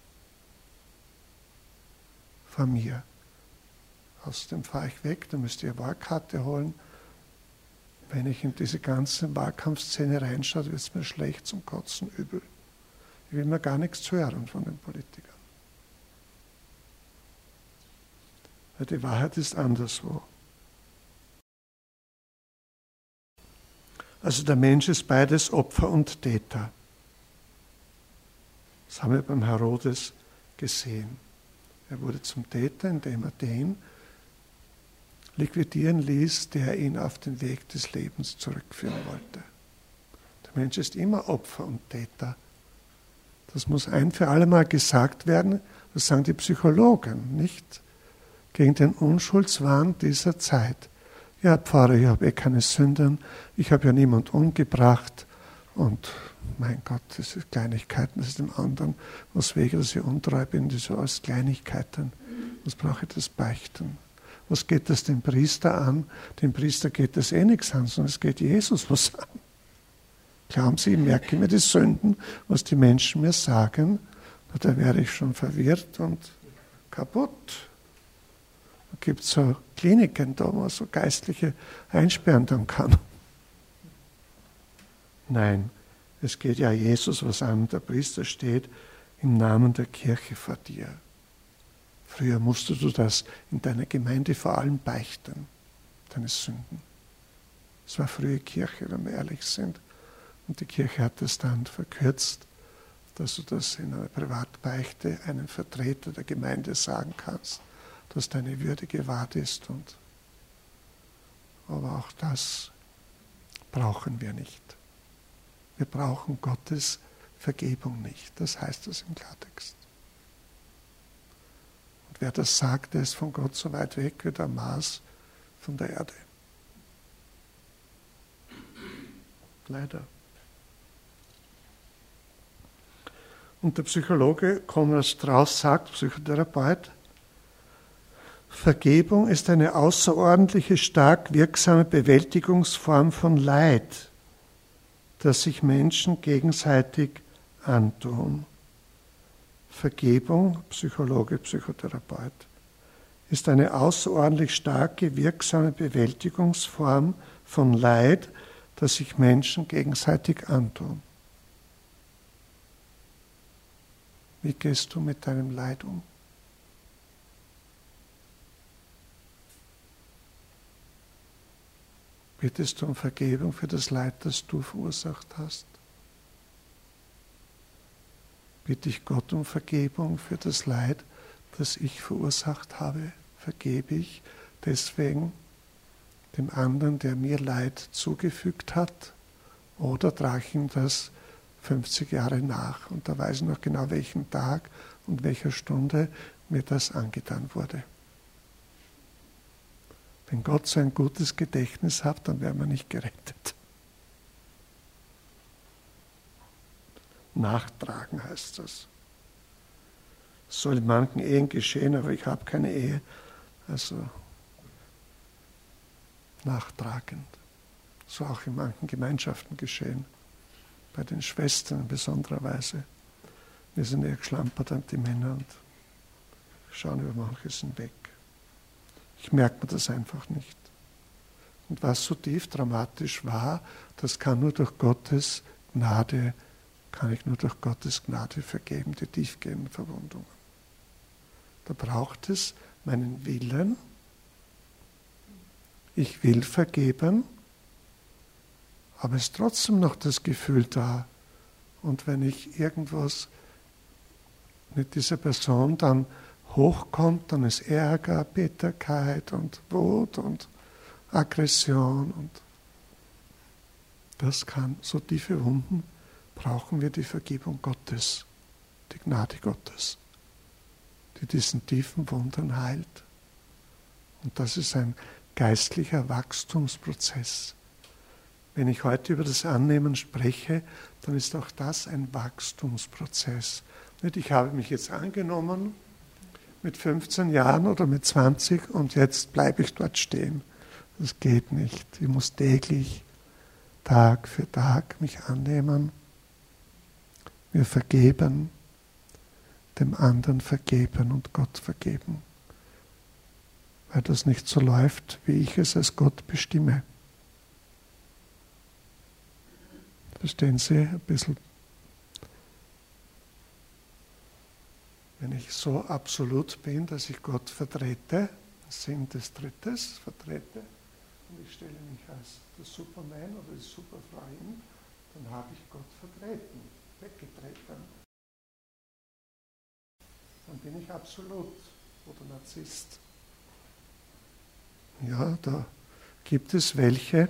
Von mir. Außerdem fahre ich weg, dann müsst ihr eine Wahlkarte holen. Wenn ich in diese ganze Wahlkampfszene reinschaue, wird es mir schlecht, zum Kotzen, übel. Ich will mir gar nichts hören von den Politikern. Weil die Wahrheit ist anderswo. Also der Mensch ist beides Opfer und Täter. Das haben wir beim Herodes gesehen. Er wurde zum Täter, indem er den liquidieren ließ, der ihn auf den Weg des Lebens zurückführen wollte. Der Mensch ist immer Opfer und Täter. Das muss ein für alle Mal gesagt werden, das sagen die Psychologen, nicht gegen den Unschuldswahn dieser Zeit. Ja, Pfarrer, ich habe keine Sünden, ich habe ja niemand umgebracht und mein Gott, das sind Kleinigkeiten, das ist dem anderen, was wege, dass ich untreu bin, das sind alles Kleinigkeiten. Was brauche ich das Beichten? Was geht das dem Priester an? Dem Priester geht das nichts an, sondern es geht Jesus was an. Glauben Sie, ich merke mir die Sünden, was die Menschen mir sagen, da wäre ich schon verwirrt und kaputt. Da gibt es so Kliniken, da wo man so Geistliche einsperren dann kann. Nein, es geht ja Jesus was an. Der Priester steht im Namen der Kirche vor dir. Früher musstest du das in deiner Gemeinde vor allem beichten, deine Sünden. Das war frühe Kirche, wenn wir ehrlich sind. Und die Kirche hat es dann verkürzt, dass du das in einer Privatbeichte einem Vertreter der Gemeinde sagen kannst, dass deine Würde gewahrt ist. Aber auch das brauchen wir nicht. Wir brauchen Gottes Vergebung nicht. Das heißt das im Klartext. Und wer das sagt, der ist von Gott so weit weg wie der Mars von der Erde. Leider. Und der Psychologe Konrad Strauß sagt, Psychotherapeut, Vergebung ist eine außerordentliche, stark wirksame Bewältigungsform von Leid, das sich Menschen gegenseitig antun. Vergebung, Psychologe, Psychotherapeut, ist eine außerordentlich starke, wirksame Bewältigungsform von Leid, das sich Menschen gegenseitig antun. Wie gehst du mit deinem Leid um? Bittest du um Vergebung für das Leid, das du verursacht hast? Bitte ich Gott um Vergebung für das Leid, das ich verursacht habe? Vergebe ich deswegen dem anderen, der mir Leid zugefügt hat? Oder trage ich ihm das 50 Jahre nach und da weiß ich noch genau, welchen Tag und welcher Stunde mir das angetan wurde? Wenn Gott so ein gutes Gedächtnis hat, dann wären wir nicht gerettet. Nachtragen heißt das. Das soll in manchen Ehen geschehen, aber ich habe keine Ehe. Also nachtragend. So auch in manchen Gemeinschaften geschehen. Bei den Schwestern in besonderer Weise. Wir sind eher geschlampert an die Männer und schauen über manches hinweg. Ich merke mir das einfach nicht. Und was so tief dramatisch war, das kann nur durch Gottes Gnade, kann ich nur durch Gottes Gnade vergeben, die tiefgehenden Verwundungen. Da braucht es meinen Willen. Ich will vergeben, aber es ist trotzdem noch das Gefühl da. Und wenn ich irgendwas mit dieser Person dann hochkommt, dann ist Ärger, Bitterkeit und Wut und Aggression. Und das kann, so tiefe Wunden, brauchen wir die Vergebung Gottes, die Gnade Gottes, die diesen tiefen Wunden heilt. Und das ist ein geistlicher Wachstumsprozess. Wenn ich heute über das Annehmen spreche, dann ist auch das ein Wachstumsprozess. Nicht, ich habe mich jetzt angenommen mit 15 Jahren oder mit 20 und jetzt bleibe ich dort stehen. Das geht nicht. Ich muss täglich, Tag für Tag mich annehmen, mir vergeben, dem anderen vergeben und Gott vergeben. Weil das nicht so läuft, wie ich es als Gott bestimme. Verstehen Sie ein bisschen? Wenn ich so absolut bin, dass ich Gott vertrete, Sinn des Trittes vertrete, und ich stelle mich als der Superman oder die Superfrau hin, dann habe ich Gott vertreten, weggetreten. Dann bin ich absolut oder Narzisst. Ja, da gibt es welche,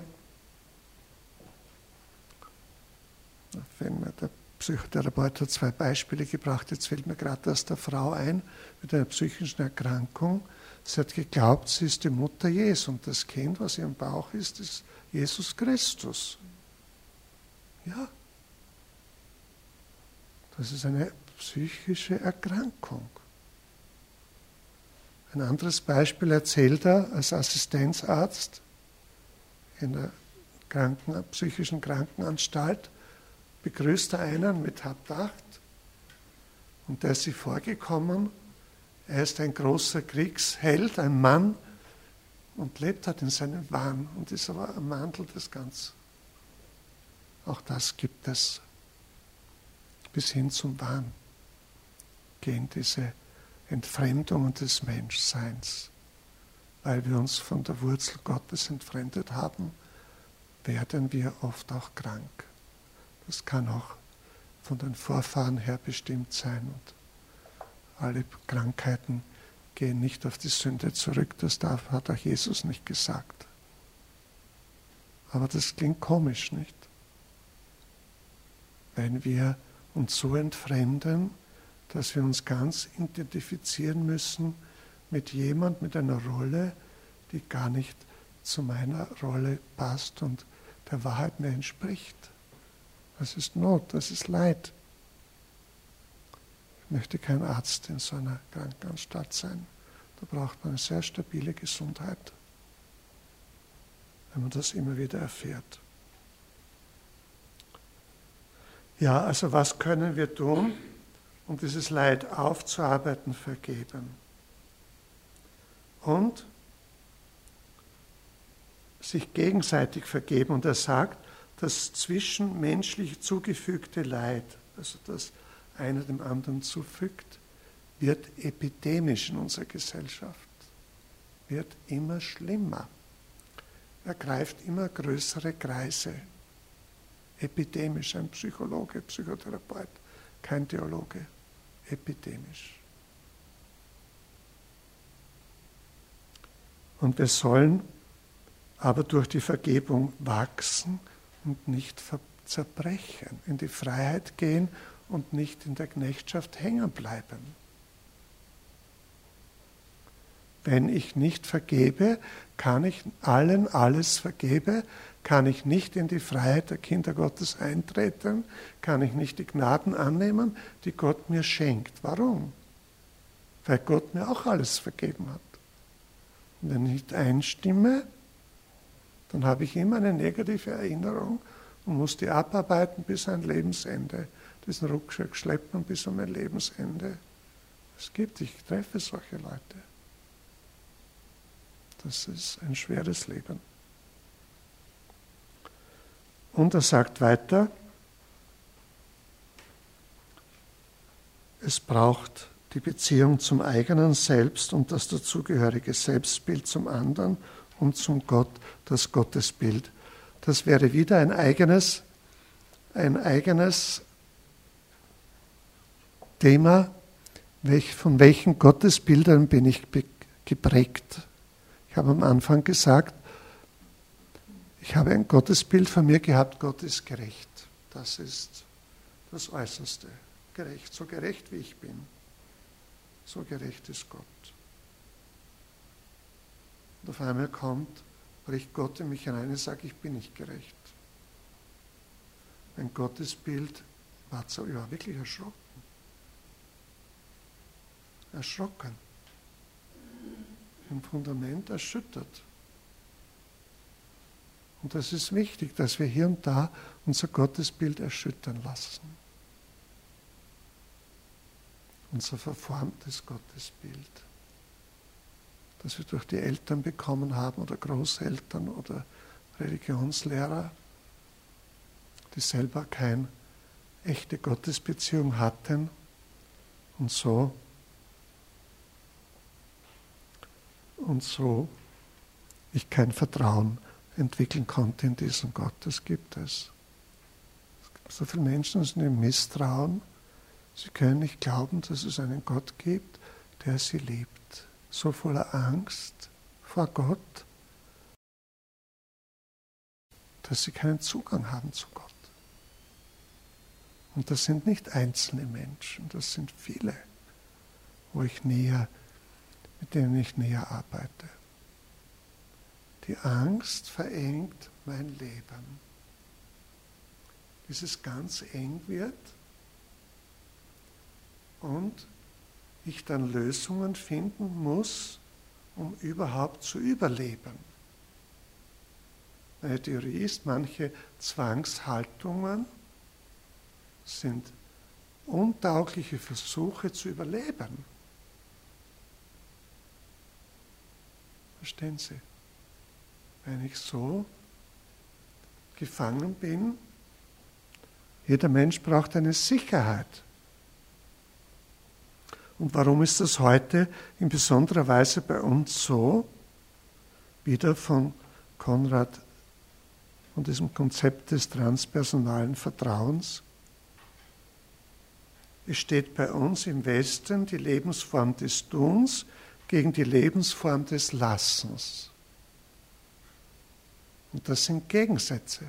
wenn mir der Psychotherapeut hat 2 Beispiele gebracht, jetzt fällt mir gerade das der Frau ein, mit einer psychischen Erkrankung. Sie hat geglaubt, sie ist die Mutter Jesu und das Kind, was im Bauch ist Jesus Christus. Ja, das ist eine psychische Erkrankung. Ein anderes Beispiel erzählt er als Assistenzarzt in der psychischen Krankenanstalt, begrüßt er einen mit Habt 8 und der ist sich vorgekommen, er ist ein großer Kriegsheld, ein Mann und lebt halt in seinem Wahn und ist aber am Mantel des Ganzen. Auch das gibt es. Bis hin zum Wahn gehen diese Entfremdungen des Menschseins. Weil wir uns von der Wurzel Gottes entfremdet haben, werden wir oft auch krank. Das kann auch von den Vorfahren her bestimmt sein. Und alle Krankheiten gehen nicht auf die Sünde zurück. Das hat auch Jesus nicht gesagt. Aber das klingt komisch, nicht? Wenn wir uns so entfremden, dass wir uns ganz identifizieren müssen mit jemand, mit einer Rolle, die gar nicht zu meiner Rolle passt und der Wahrheit mehr entspricht. Das ist Not, das ist Leid. Ich möchte kein Arzt in so einer Krankenanstalt sein. Da braucht man eine sehr stabile Gesundheit, wenn man das immer wieder erfährt. Ja, also was können wir tun, um dieses Leid aufzuarbeiten, vergeben? Und sich gegenseitig vergeben. Und er sagt, das zwischenmenschlich zugefügte Leid, also das einer dem anderen zufügt, wird epidemisch in unserer Gesellschaft, wird immer schlimmer, ergreift immer größere Kreise. Epidemisch, ein Psychologe, Psychotherapeut, kein Theologe, epidemisch. Und wir sollen aber durch die Vergebung wachsen und nicht zerbrechen, in die Freiheit gehen und nicht in der Knechtschaft hängen bleiben. Wenn ich nicht vergebe, kann ich allen alles vergebe, kann ich nicht in die Freiheit der Kinder Gottes eintreten, kann ich nicht die Gnaden annehmen, die Gott mir schenkt. Warum? Weil Gott mir auch alles vergeben hat. Und wenn ich nicht einstimme, dann habe ich immer eine negative Erinnerung und muss die abarbeiten bis an Lebensende. Diesen Rucksack schleppen bis an mein Lebensende. Es gibt, ich treffe solche Leute. Das ist ein schweres Leben. Und er sagt weiter, es braucht die Beziehung zum eigenen Selbst und das dazugehörige Selbstbild zum anderen und zum Gott, das Gottesbild. Das wäre wieder ein eigenes Thema, Von welchen Gottesbildern bin ich geprägt? Ich habe am Anfang gesagt, ich habe ein Gottesbild von mir gehabt, Gott ist gerecht. Das ist das Äußerste. Gerecht, so gerecht wie ich bin. So gerecht ist Gott. Und auf einmal bricht Gott in mich hinein und sagt, ich bin nicht gerecht. Mein Gottesbild war wirklich erschrocken. Erschrocken. Im Fundament erschüttert. Und das ist wichtig, dass wir hier und da unser Gottesbild erschüttern lassen. Unser verformtes Gottesbild, das wir durch die Eltern bekommen haben oder Großeltern oder Religionslehrer, die selber keine echte Gottesbeziehung hatten und so ich kein Vertrauen entwickeln konnte in diesen Gott. Das gibt es. Es gibt so viele Menschen, die sind im Misstrauen. Sie können nicht glauben, dass es einen Gott gibt, der sie liebt. So voller Angst vor Gott, dass sie keinen Zugang haben zu Gott. Und das sind nicht einzelne Menschen, das sind viele, mit denen ich näher arbeite. Die Angst verengt mein Leben. Bis es ganz eng wird und ich dann Lösungen finden muss, um überhaupt zu überleben. Meine Theorie ist, manche Zwangshaltungen sind untaugliche Versuche zu überleben. Verstehen Sie? Wenn ich so gefangen bin, jeder Mensch braucht eine Sicherheit. Und warum ist das heute in besonderer Weise bei uns so? Wieder von Konrad, von diesem Konzept des transpersonalen Vertrauens. Es steht bei uns im Westen die Lebensform des Tuns gegen die Lebensform des Lassens. Und das sind Gegensätze.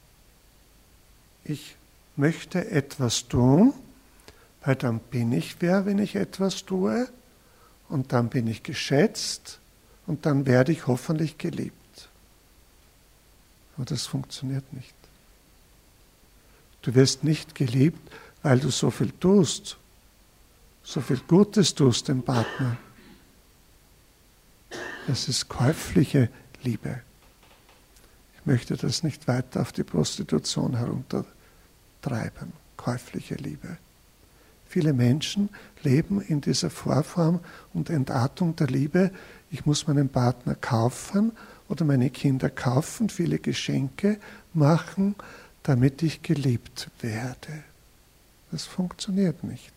Ich möchte etwas tun, weil dann bin ich wer, wenn ich etwas tue, und dann bin ich geschätzt und dann werde ich hoffentlich geliebt. Aber das funktioniert nicht. Du wirst nicht geliebt, weil du so viel tust, so viel Gutes tust dem Partner. Das ist käufliche Liebe. Ich möchte das nicht weiter auf die Prostitution heruntertreiben. Käufliche Liebe. Viele Menschen leben in dieser Vorform und Entartung der Liebe. Ich muss meinen Partner kaufen oder meine Kinder kaufen, viele Geschenke machen, damit ich geliebt werde. Das funktioniert nicht.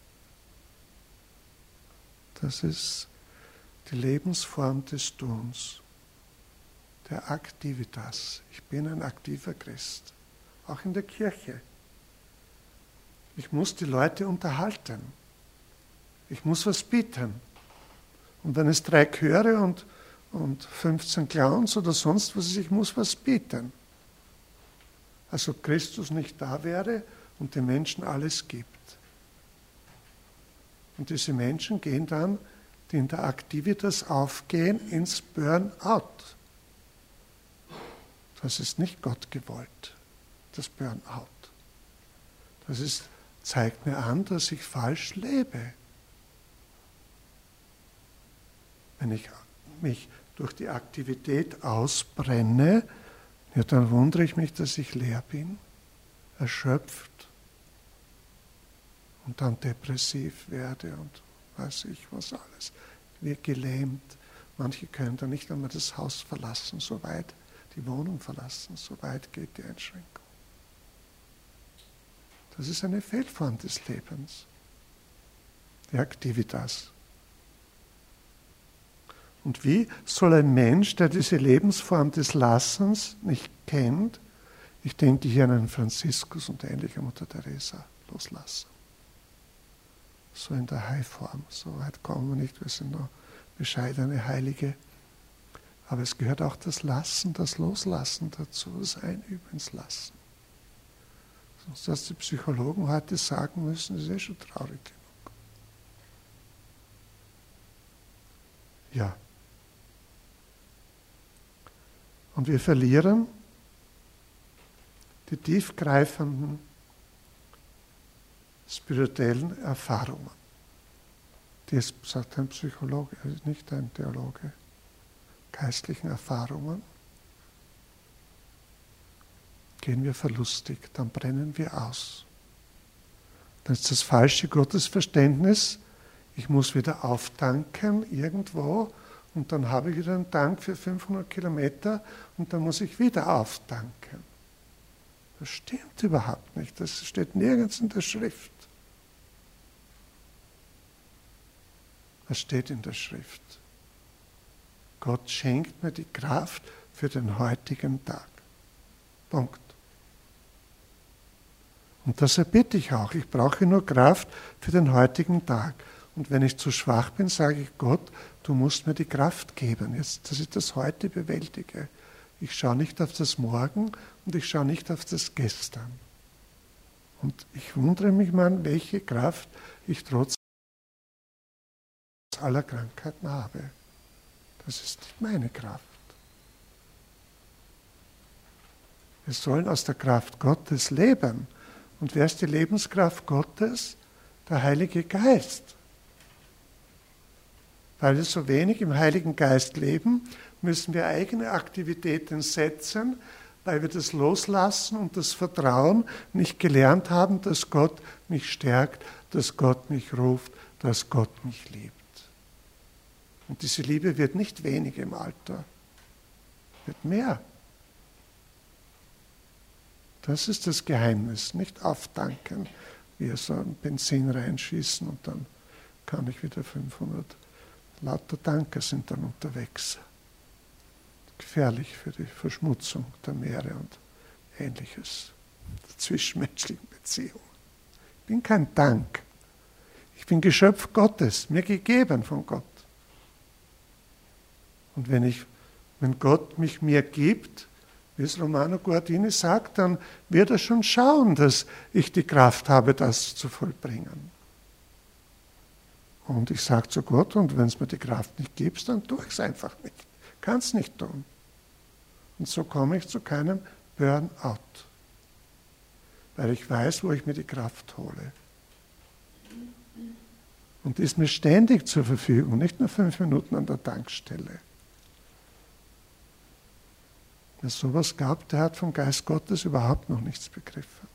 Das ist die Lebensform des Tuns, der Aktivitas. Ich bin ein aktiver Christ, auch in der Kirche. Ich muss die Leute unterhalten. Ich muss was bieten. Und wenn es 3 Chöre und 15 Clowns oder sonst was ist, ich muss was bieten. Als ob Christus nicht da wäre und den Menschen alles gibt. Und diese Menschen gehen dann, die in der Aktivitas aufgehen, ins Burnout. Das ist nicht Gott gewollt, das Burnout. Das zeigt mir an, dass ich falsch lebe. Wenn ich mich durch die Aktivität ausbrenne, ja, dann wundere ich mich, dass ich leer bin, erschöpft und dann depressiv werde und weiß ich was alles. Wir gelähmt. Manche können dann nicht einmal das Haus verlassen, so weit, die Wohnung verlassen, so weit geht die Einschränkung. Das ist eine Fehlform des Lebens, die Aktivitas. Und wie soll ein Mensch, der diese Lebensform des Lassens nicht kennt, ich denke hier an einen Franziskus und ähnliche Mutter Teresa, loslassen? so in der High-Form. So weit kommen wir nicht, wir sind noch bescheidene Heilige. Aber es gehört auch das Lassen, das Loslassen dazu, das Einüben ins Lassen. Sonst, was die Psychologen heute sagen müssen, ist schon traurig genug. Ja. Und wir verlieren die tiefgreifenden spirituellen Erfahrungen. Das sagt ein Psychologe, nicht ein Theologe. Geistlichen Erfahrungen gehen wir verlustig, dann brennen wir aus. Dann ist das falsche Gottesverständnis, ich muss wieder auftanken irgendwo und dann habe ich wieder einen Tank für 500 Kilometer und dann muss ich wieder auftanken. Das stimmt überhaupt nicht, das steht nirgends in der Schrift. Was steht in der Schrift? Gott schenkt mir die Kraft für den heutigen Tag. Punkt. Und das erbitte ich auch. Ich brauche nur Kraft für den heutigen Tag. Und wenn ich zu schwach bin, sage ich Gott, du musst mir die Kraft geben, jetzt, dass ich das heute bewältige. Ich schaue nicht auf das Morgen und ich schaue nicht auf das Gestern. Und ich wundere mich mal, welche Kraft ich trotz aller Krankheiten habe. Das ist nicht meine Kraft. Wir sollen aus der Kraft Gottes leben. Und wer ist die Lebenskraft Gottes? Der Heilige Geist. Weil wir so wenig im Heiligen Geist leben, müssen wir eigene Aktivitäten setzen, weil wir das Loslassen und das Vertrauen nicht gelernt haben, dass Gott mich stärkt, dass Gott mich ruft, dass Gott mich liebt. Und diese Liebe wird nicht weniger im Alter, wird mehr. Das ist das Geheimnis, nicht auftanken, wie so ein Benzin reinschießen und dann kann ich wieder 500. Lauter Tanker sind dann unterwegs. Gefährlich für die Verschmutzung der Meere und Ähnliches, der zwischenmenschlichen Beziehungen. Ich bin kein Tank. Ich bin Geschöpf Gottes, mir gegeben von Gott. Und wenn Gott mich mir gibt, wie es Romano Guardini sagt, dann wird er schon schauen, dass ich die Kraft habe, das zu vollbringen. Und ich sage zu Gott, und wenn es mir die Kraft nicht gibt, dann tue ich es einfach nicht. Kann es nicht tun. Und so komme ich zu keinem Burnout, weil ich weiß, wo ich mir die Kraft hole. Und die ist mir ständig zur Verfügung, nicht nur 5 Minuten an der Tankstelle. Wer sowas gab, der hat vom Geist Gottes überhaupt noch nichts begriffen.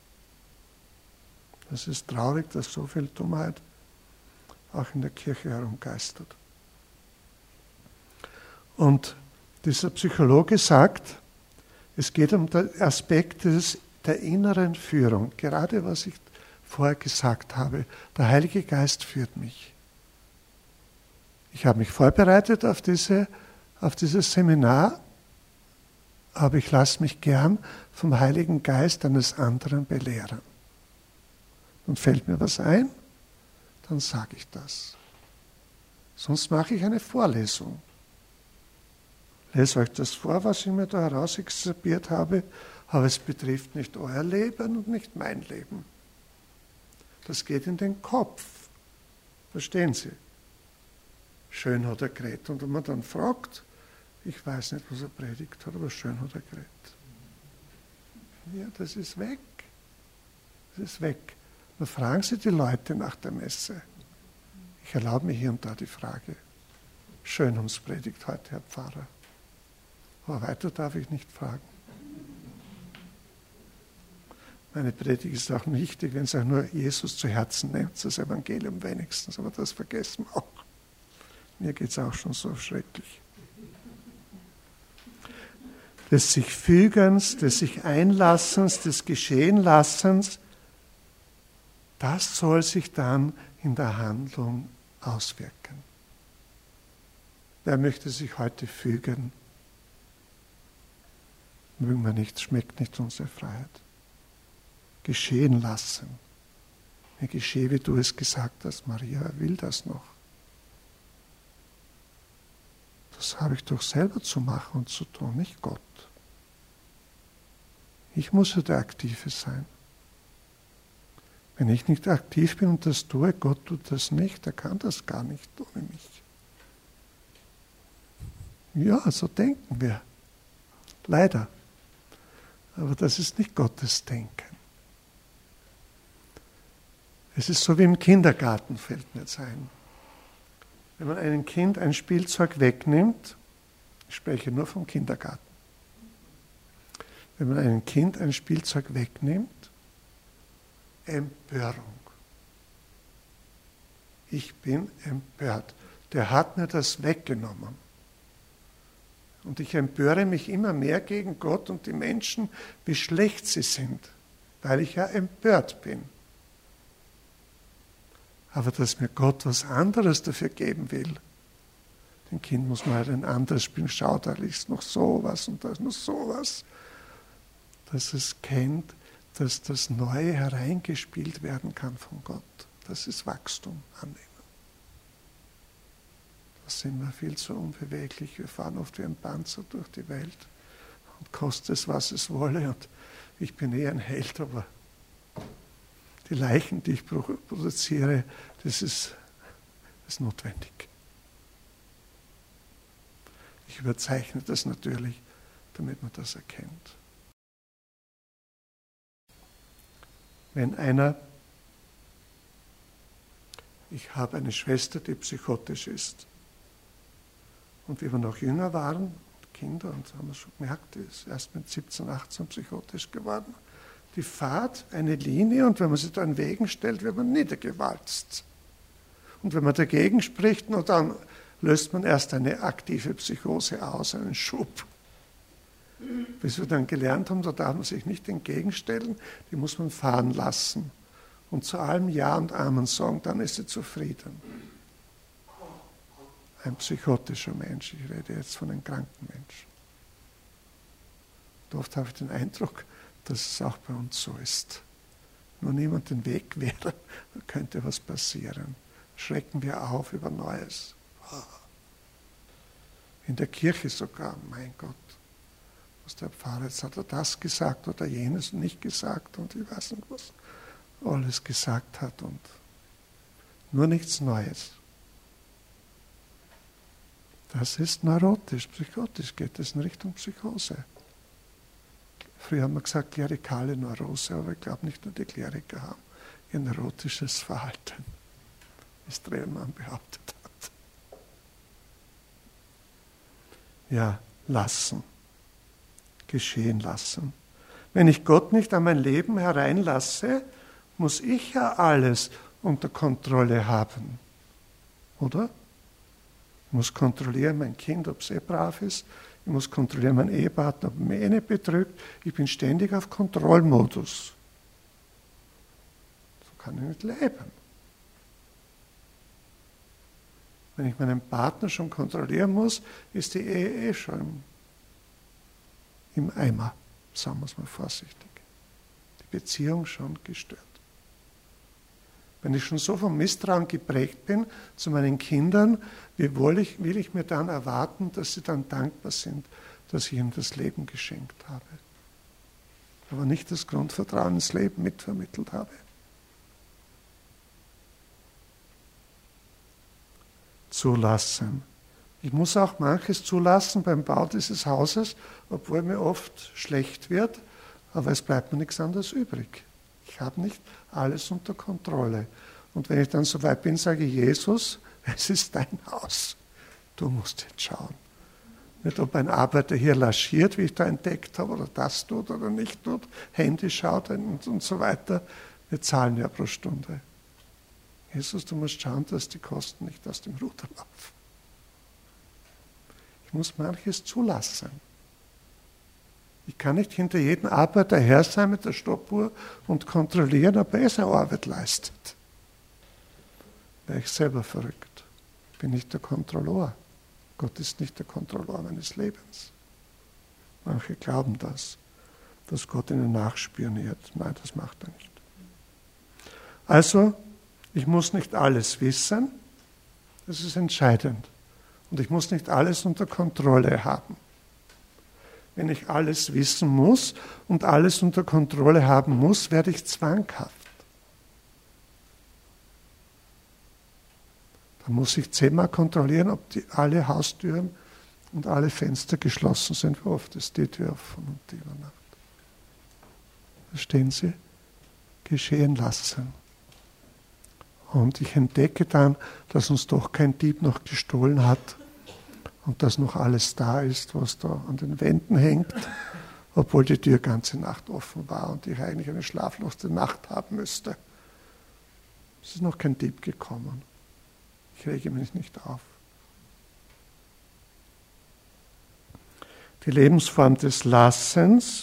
Das ist traurig, dass so viel Dummheit auch in der Kirche herumgeistert. Und dieser Psychologe sagt, es geht um den Aspekt der inneren Führung. Gerade was ich vorher gesagt habe, der Heilige Geist führt mich. Ich habe mich vorbereitet auf dieses Seminar, aber ich lasse mich gern vom Heiligen Geist eines anderen belehren. Und fällt mir was ein, dann sage ich das. Sonst mache ich eine Vorlesung. Lese euch das vor, was ich mir da herausexerziert habe, aber es betrifft nicht euer Leben und nicht mein Leben. Das geht in den Kopf. Verstehen Sie? Schön hat er geredet. Und wenn man dann fragt, ich weiß nicht, was er predigt hat, aber schön hat er geredet. Ja, das ist weg. Das ist weg. Dann fragen Sie die Leute nach der Messe. Ich erlaube mir hier und da die Frage. Schön haben Sie predigt heute, Herr Pfarrer. Aber weiter darf ich nicht fragen. Meine Predigt ist auch wichtig, wenn Sie auch nur Jesus zu Herzen nimmt, das Evangelium wenigstens, aber das vergessen wir auch. Mir geht es auch schon so schrecklich. Des sich Fügens, des sich Einlassens, des Geschehenlassens, das soll sich dann in der Handlung auswirken. Wer möchte sich heute fügen? Mögen wir nicht, schmeckt nicht unsere Freiheit. Geschehen lassen. Mir geschehe, wie du es gesagt hast, Maria, er will das noch. Das habe ich doch selber zu machen und zu tun, nicht Gott. Ich muss ja der Aktive sein. Wenn ich nicht aktiv bin und das tue, Gott tut das nicht, er kann das gar nicht ohne mich. Ja, so denken wir. Leider. Aber das ist nicht Gottes Denken. Es ist so wie im Kindergarten, fällt mir jetzt ein. Wenn man einem Kind ein Spielzeug wegnimmt, ich spreche nur vom Kindergarten, wenn man einem Kind ein Spielzeug wegnimmt, Empörung. Ich bin empört. Der hat mir das weggenommen. Und ich empöre mich immer mehr gegen Gott und die Menschen, wie schlecht sie sind, weil ich ja empört bin. Aber dass mir Gott was anderes dafür geben will. Dem Kind muss man halt ein anderes Spiel. Schau, da liegt noch sowas und da ist noch sowas. Dass es kennt, dass das Neue hereingespielt werden kann von Gott. Das ist Wachstum annehmen. Da sind wir viel zu unbeweglich. Wir fahren oft wie ein Panzer durch die Welt und kostet es, was es wolle. Und ich bin eher ein Held, aber die Leichen, die ich produziere, das ist notwendig. Ich überzeichne das natürlich, damit man das erkennt. Wenn ich habe eine Schwester, die psychotisch ist. Und wie wir noch jünger waren, Kinder, und haben wir schon gemerkt, die ist erst mit 17, 18 psychotisch geworden. Die fährt eine Linie und wenn man sie da in Wegen stellt, wird man niedergewalzt. Und wenn man dagegen spricht, nur dann löst man erst eine aktive Psychose aus, einen Schub. Bis wir dann gelernt haben, da darf man sich nicht entgegenstellen, die muss man fahren lassen. Und zu allem Ja und Amen sagen, dann ist sie zufrieden. Ein psychotischer Mensch, ich rede jetzt von einem kranken Menschen. Und oft habe ich den Eindruck, dass es auch bei uns so ist. Nur niemand den Weg wäre, dann könnte was passieren. Schrecken wir auf über Neues. In der Kirche sogar, mein Gott. Was der Pfarrer, jetzt hat er das gesagt oder jenes nicht gesagt und ich weiß nicht, was alles gesagt hat und nur nichts Neues. Das ist neurotisch, psychotisch, geht es in Richtung Psychose. Früher haben wir gesagt, klerikale Neurose, aber ich glaube nicht nur die Kleriker haben ihr neurotisches Verhalten, wie Strehlmann behauptet hat. Ja, lassen, geschehen lassen. Wenn ich Gott nicht an mein Leben hereinlasse, muss ich ja alles unter Kontrolle haben, oder? Ich muss kontrollieren, mein Kind, ob es brav ist. Ich muss kontrollieren, mein Ehepartner, ob er mich nicht betrügt. Ich bin ständig auf Kontrollmodus. So kann ich nicht leben. Wenn ich meinen Partner schon kontrollieren muss, ist die Ehe schon im Eimer, sagen wir es mal vorsichtig. Die Beziehung schon gestört. Wenn ich schon so vom Misstrauen geprägt bin zu meinen Kindern, wie will ich mir dann erwarten, dass sie dann dankbar sind, dass ich ihnen das Leben geschenkt habe. Aber nicht das Grundvertrauen ins Leben mitvermittelt habe. Zulassen. Ich muss auch manches zulassen beim Bau dieses Hauses, obwohl mir oft schlecht wird, aber es bleibt mir nichts anderes übrig. Ich habe nicht alles unter Kontrolle. Und wenn ich dann so weit bin, sage ich, Jesus, es ist dein Haus. Du musst jetzt schauen. Nicht, ob ein Arbeiter hier laschiert, wie ich da entdeckt habe, oder das tut oder nicht tut, Handy schaut und so weiter. Wir zahlen ja pro Stunde. Jesus, du musst schauen, dass die Kosten nicht aus dem Ruder laufen. Ich muss manches zulassen. Ich kann nicht hinter jedem Arbeiter her sein mit der Stoppuhr und kontrollieren, ob er seine Arbeit leistet. Wäre ich selber verrückt. Ich bin nicht der Kontrolleur. Gott ist nicht der Kontrolleur meines Lebens. Manche glauben das, dass Gott ihnen nachspioniert. Nein, das macht er nicht. Also, ich muss nicht alles wissen, das ist entscheidend. Und ich muss nicht alles unter Kontrolle haben. Wenn ich alles wissen muss und alles unter Kontrolle haben muss, werde ich zwanghaft. Dann muss ich 10-mal kontrollieren, ob alle Haustüren und alle Fenster geschlossen sind. Wie oft ist die Tür offen und die über Nacht? Verstehen Sie? Geschehen lassen. Und ich entdecke dann, dass uns doch kein Dieb noch gestohlen hat und dass noch alles da ist, was da an den Wänden hängt, obwohl die Tür ganze Nacht offen war und ich eigentlich eine schlaflose Nacht haben müsste. Es ist noch kein Dieb gekommen. Ich rege mich nicht auf. Die Lebensform des Lassens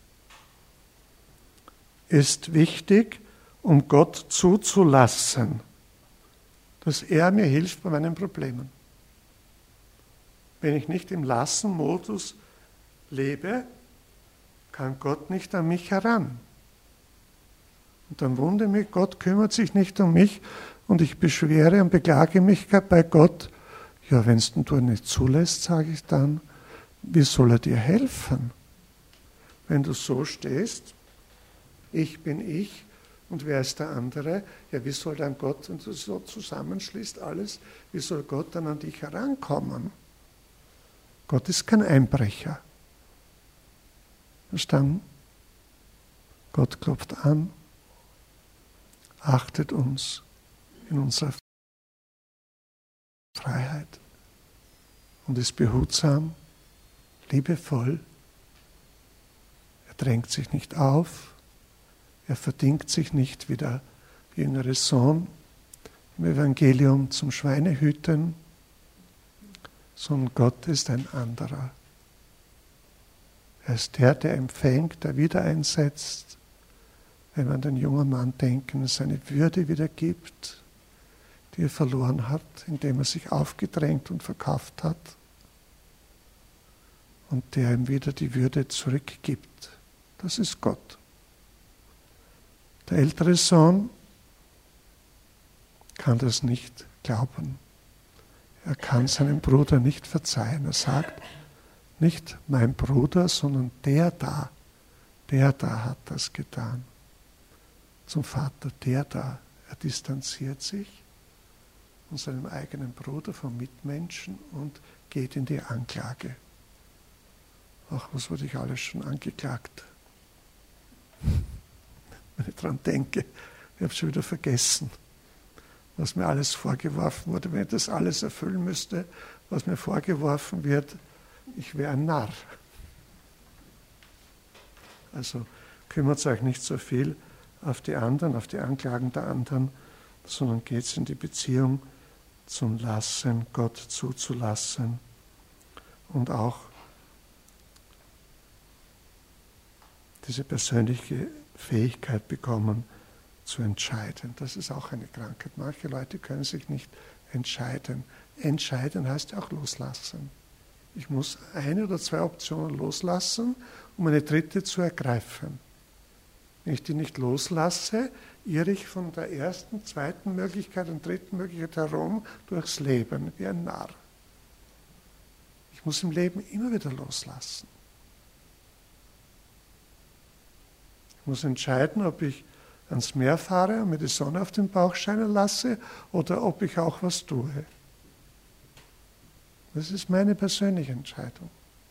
ist wichtig, um Gott zuzulassen, dass er mir hilft bei meinen Problemen. Wenn ich nicht im Lassen-Modus lebe, kann Gott nicht an mich heran. Und dann wundere mich, Gott kümmert sich nicht um mich und ich beschwere und beklage mich bei Gott. Ja, wenn es du nicht zulässt, sage ich dann, wie soll er dir helfen? Wenn du so stehst, ich bin ich und wer ist der andere? Ja, wie soll dann Gott, wenn du so zusammenschließt alles, wie soll Gott dann an dich herankommen? Gott ist kein Einbrecher. Verstanden? Gott klopft an, achtet uns in unserer Freiheit und ist behutsam, liebevoll. Er drängt sich nicht auf, er verdingt sich nicht wie der jüngere Sohn im Evangelium zum Schweinehüten, sondern Gott ist ein anderer. Er ist der, der empfängt, der wieder einsetzt. Wenn wir an den jungen Mann denken, seine Würde wieder gibt, die er verloren hat, indem er sich aufgedrängt und verkauft hat. Und der ihm wieder die Würde zurückgibt. Das ist Gott. Der ältere Sohn kann das nicht glauben. Er kann seinem Bruder nicht verzeihen. Er sagt nicht mein Bruder, sondern der da hat das getan. Zum Vater, der da. Er distanziert sich von seinem eigenen Bruder, vom Mitmenschen und geht in die Anklage. Ach, was wurde ich alles schon angeklagt? Wenn ich daran denke, ich habe es schon wieder vergessen, was mir alles vorgeworfen wurde. Wenn ich das alles erfüllen müsste, was mir vorgeworfen wird, ich wäre ein Narr. Also kümmert euch nicht so viel auf die anderen, auf die Anklagen der anderen, sondern geht in die Beziehung zum Lassen, Gott zuzulassen und auch diese persönliche Fähigkeit bekommen, zu entscheiden. Das ist auch eine Krankheit. Manche Leute können sich nicht entscheiden. Entscheiden heißt ja auch loslassen. Ich muss eine oder zwei Optionen loslassen, um eine dritte zu ergreifen. Wenn ich die nicht loslasse, irre ich von der ersten, zweiten Möglichkeit und dritten Möglichkeit herum durchs Leben wie ein Narr. Ich muss im Leben immer wieder loslassen. Ich muss entscheiden, ob ich ans Meer fahre und mir die Sonne auf den Bauch scheinen lasse oder ob ich auch was tue. Das ist meine persönliche Entscheidung.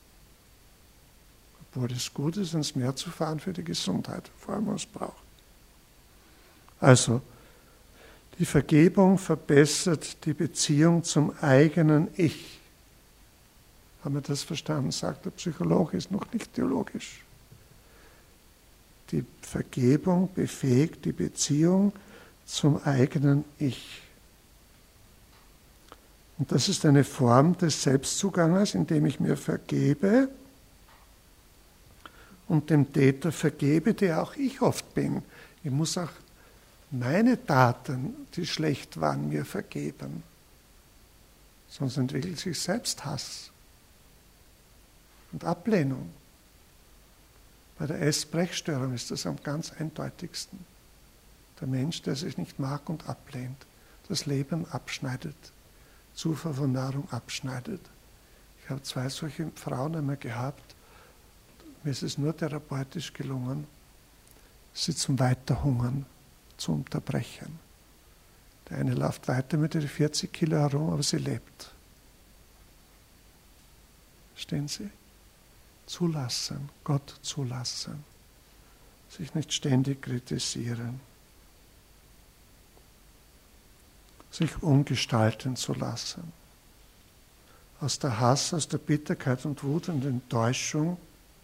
Obwohl es gut ist, ans Meer zu fahren für die Gesundheit, vor allem wenn man es braucht. Also, die Vergebung verbessert die Beziehung zum eigenen Ich. Haben wir das verstanden? Sagt der Psychologe, ist noch nicht theologisch. Die Vergebung befähigt die Beziehung zum eigenen Ich. Und das ist eine Form des Selbstzuganges, indem ich mir vergebe und dem Täter vergebe, der auch ich oft bin. Ich muss auch meine Taten, die schlecht waren, mir vergeben. Sonst entwickelt sich Selbsthass und Ablehnung. Bei der Essbrechstörung ist das am ganz eindeutigsten. Der Mensch, der sich nicht mag und ablehnt, das Leben abschneidet, Zufuhr von Nahrung abschneidet. Ich habe 2 solche Frauen einmal gehabt. Mir ist es nur therapeutisch gelungen, sie zum Weiterhungern zu unterbrechen. Der eine läuft weiter mit ihren 40 Kilo herum, aber sie lebt. Verstehen Sie? Zulassen, Gott zulassen. Sich nicht ständig kritisieren. Sich umgestalten zu lassen. Aus der Hass, aus der Bitterkeit und Wut und Enttäuschung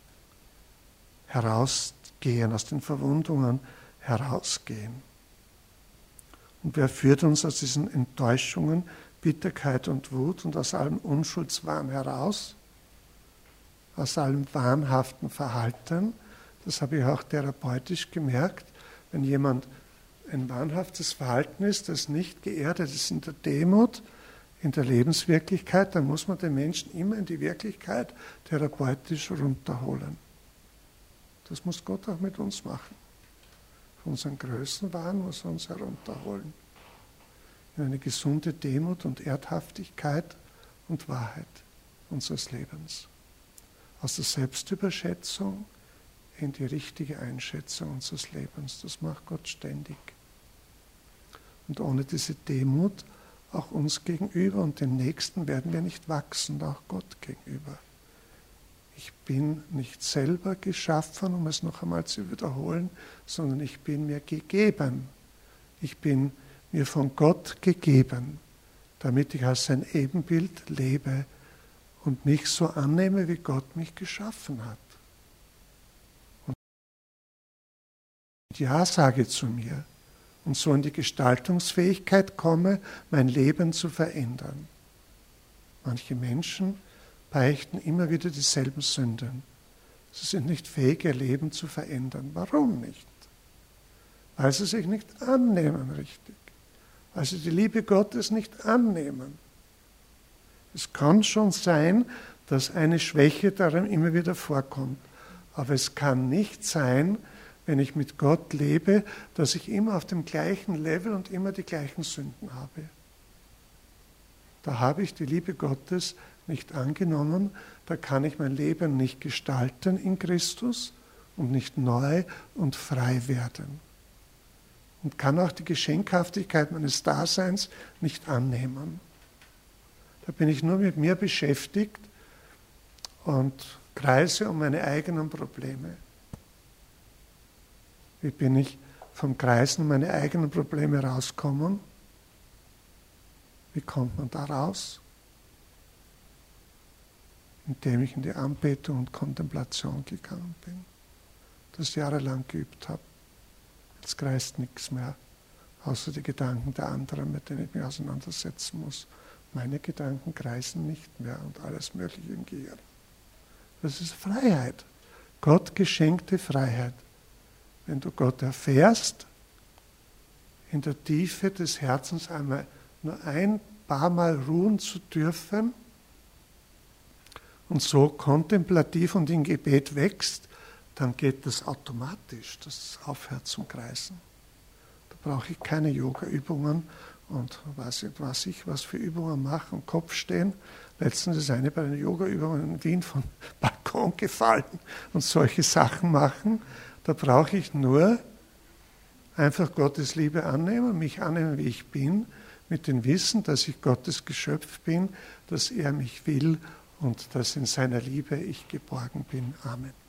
herausgehen, aus den Verwundungen herausgehen. Und wer führt uns aus diesen Enttäuschungen, Bitterkeit und Wut und aus allem Unschuldswahn heraus? Aus allem wahnhaften Verhalten? Das habe ich auch therapeutisch gemerkt. Wenn jemand ein wahnhaftes Verhalten ist, das nicht geerdet ist in der Demut, in der Lebenswirklichkeit, dann muss man den Menschen immer in die Wirklichkeit therapeutisch runterholen. Das muss Gott auch mit uns machen. Von unseren Größenwahn muss er uns herunterholen. In eine gesunde Demut und Erdhaftigkeit und Wahrheit unseres Lebens. Aus der Selbstüberschätzung in die richtige Einschätzung unseres Lebens. Das macht Gott ständig. Und ohne diese Demut auch uns gegenüber und den Nächsten werden wir nicht wachsen, auch Gott gegenüber. Ich bin nicht selber geschaffen, um es noch einmal zu wiederholen, sondern ich bin mir gegeben. Ich bin mir von Gott gegeben, damit ich als sein Ebenbild lebe und mich so annehme, wie Gott mich geschaffen hat. Und Ja sage zu mir und so in die Gestaltungsfähigkeit komme, mein Leben zu verändern. Manche Menschen beichten immer wieder dieselben Sünden. Sie sind nicht fähig, ihr Leben zu verändern. Warum nicht? Weil sie sich nicht annehmen richtig. Weil sie die Liebe Gottes nicht annehmen. Es kann schon sein, dass eine Schwäche darin immer wieder vorkommt. Aber es kann nicht sein, wenn ich mit Gott lebe, dass ich immer auf dem gleichen Level und immer die gleichen Sünden habe. Da habe ich die Liebe Gottes nicht angenommen, da kann ich mein Leben nicht gestalten in Christus und nicht neu und frei werden. Und kann auch die Geschenkhaftigkeit meines Daseins nicht annehmen. Da bin ich nur mit mir beschäftigt und kreise um meine eigenen Probleme. Wie bin ich vom Kreisen um meine eigenen Probleme rauskommen? Wie kommt man da raus? Indem ich in die Anbetung und Kontemplation gegangen bin, das jahrelang geübt habe. Jetzt kreist nichts mehr, außer die Gedanken der anderen, mit denen ich mich auseinandersetzen muss. Meine Gedanken kreisen nicht mehr und alles Mögliche im Gehirn. Das ist Freiheit, Gott geschenkte Freiheit. Wenn du Gott erfährst, in der Tiefe des Herzens einmal nur ein paar Mal ruhen zu dürfen und so kontemplativ und in Gebet wächst, dann geht das automatisch, das aufhört zum Kreisen. Da brauche ich keine Yoga-Übungen und was für Übungen machen, Kopf stehen. Letztens ist eine bei einer Yoga-Übung in Wien vom Balkon gefallen und solche Sachen machen. Da brauche ich nur einfach Gottes Liebe annehmen, mich annehmen, wie ich bin, mit dem Wissen, dass ich Gottes Geschöpf bin, dass er mich will und dass in seiner Liebe ich geborgen bin. Amen.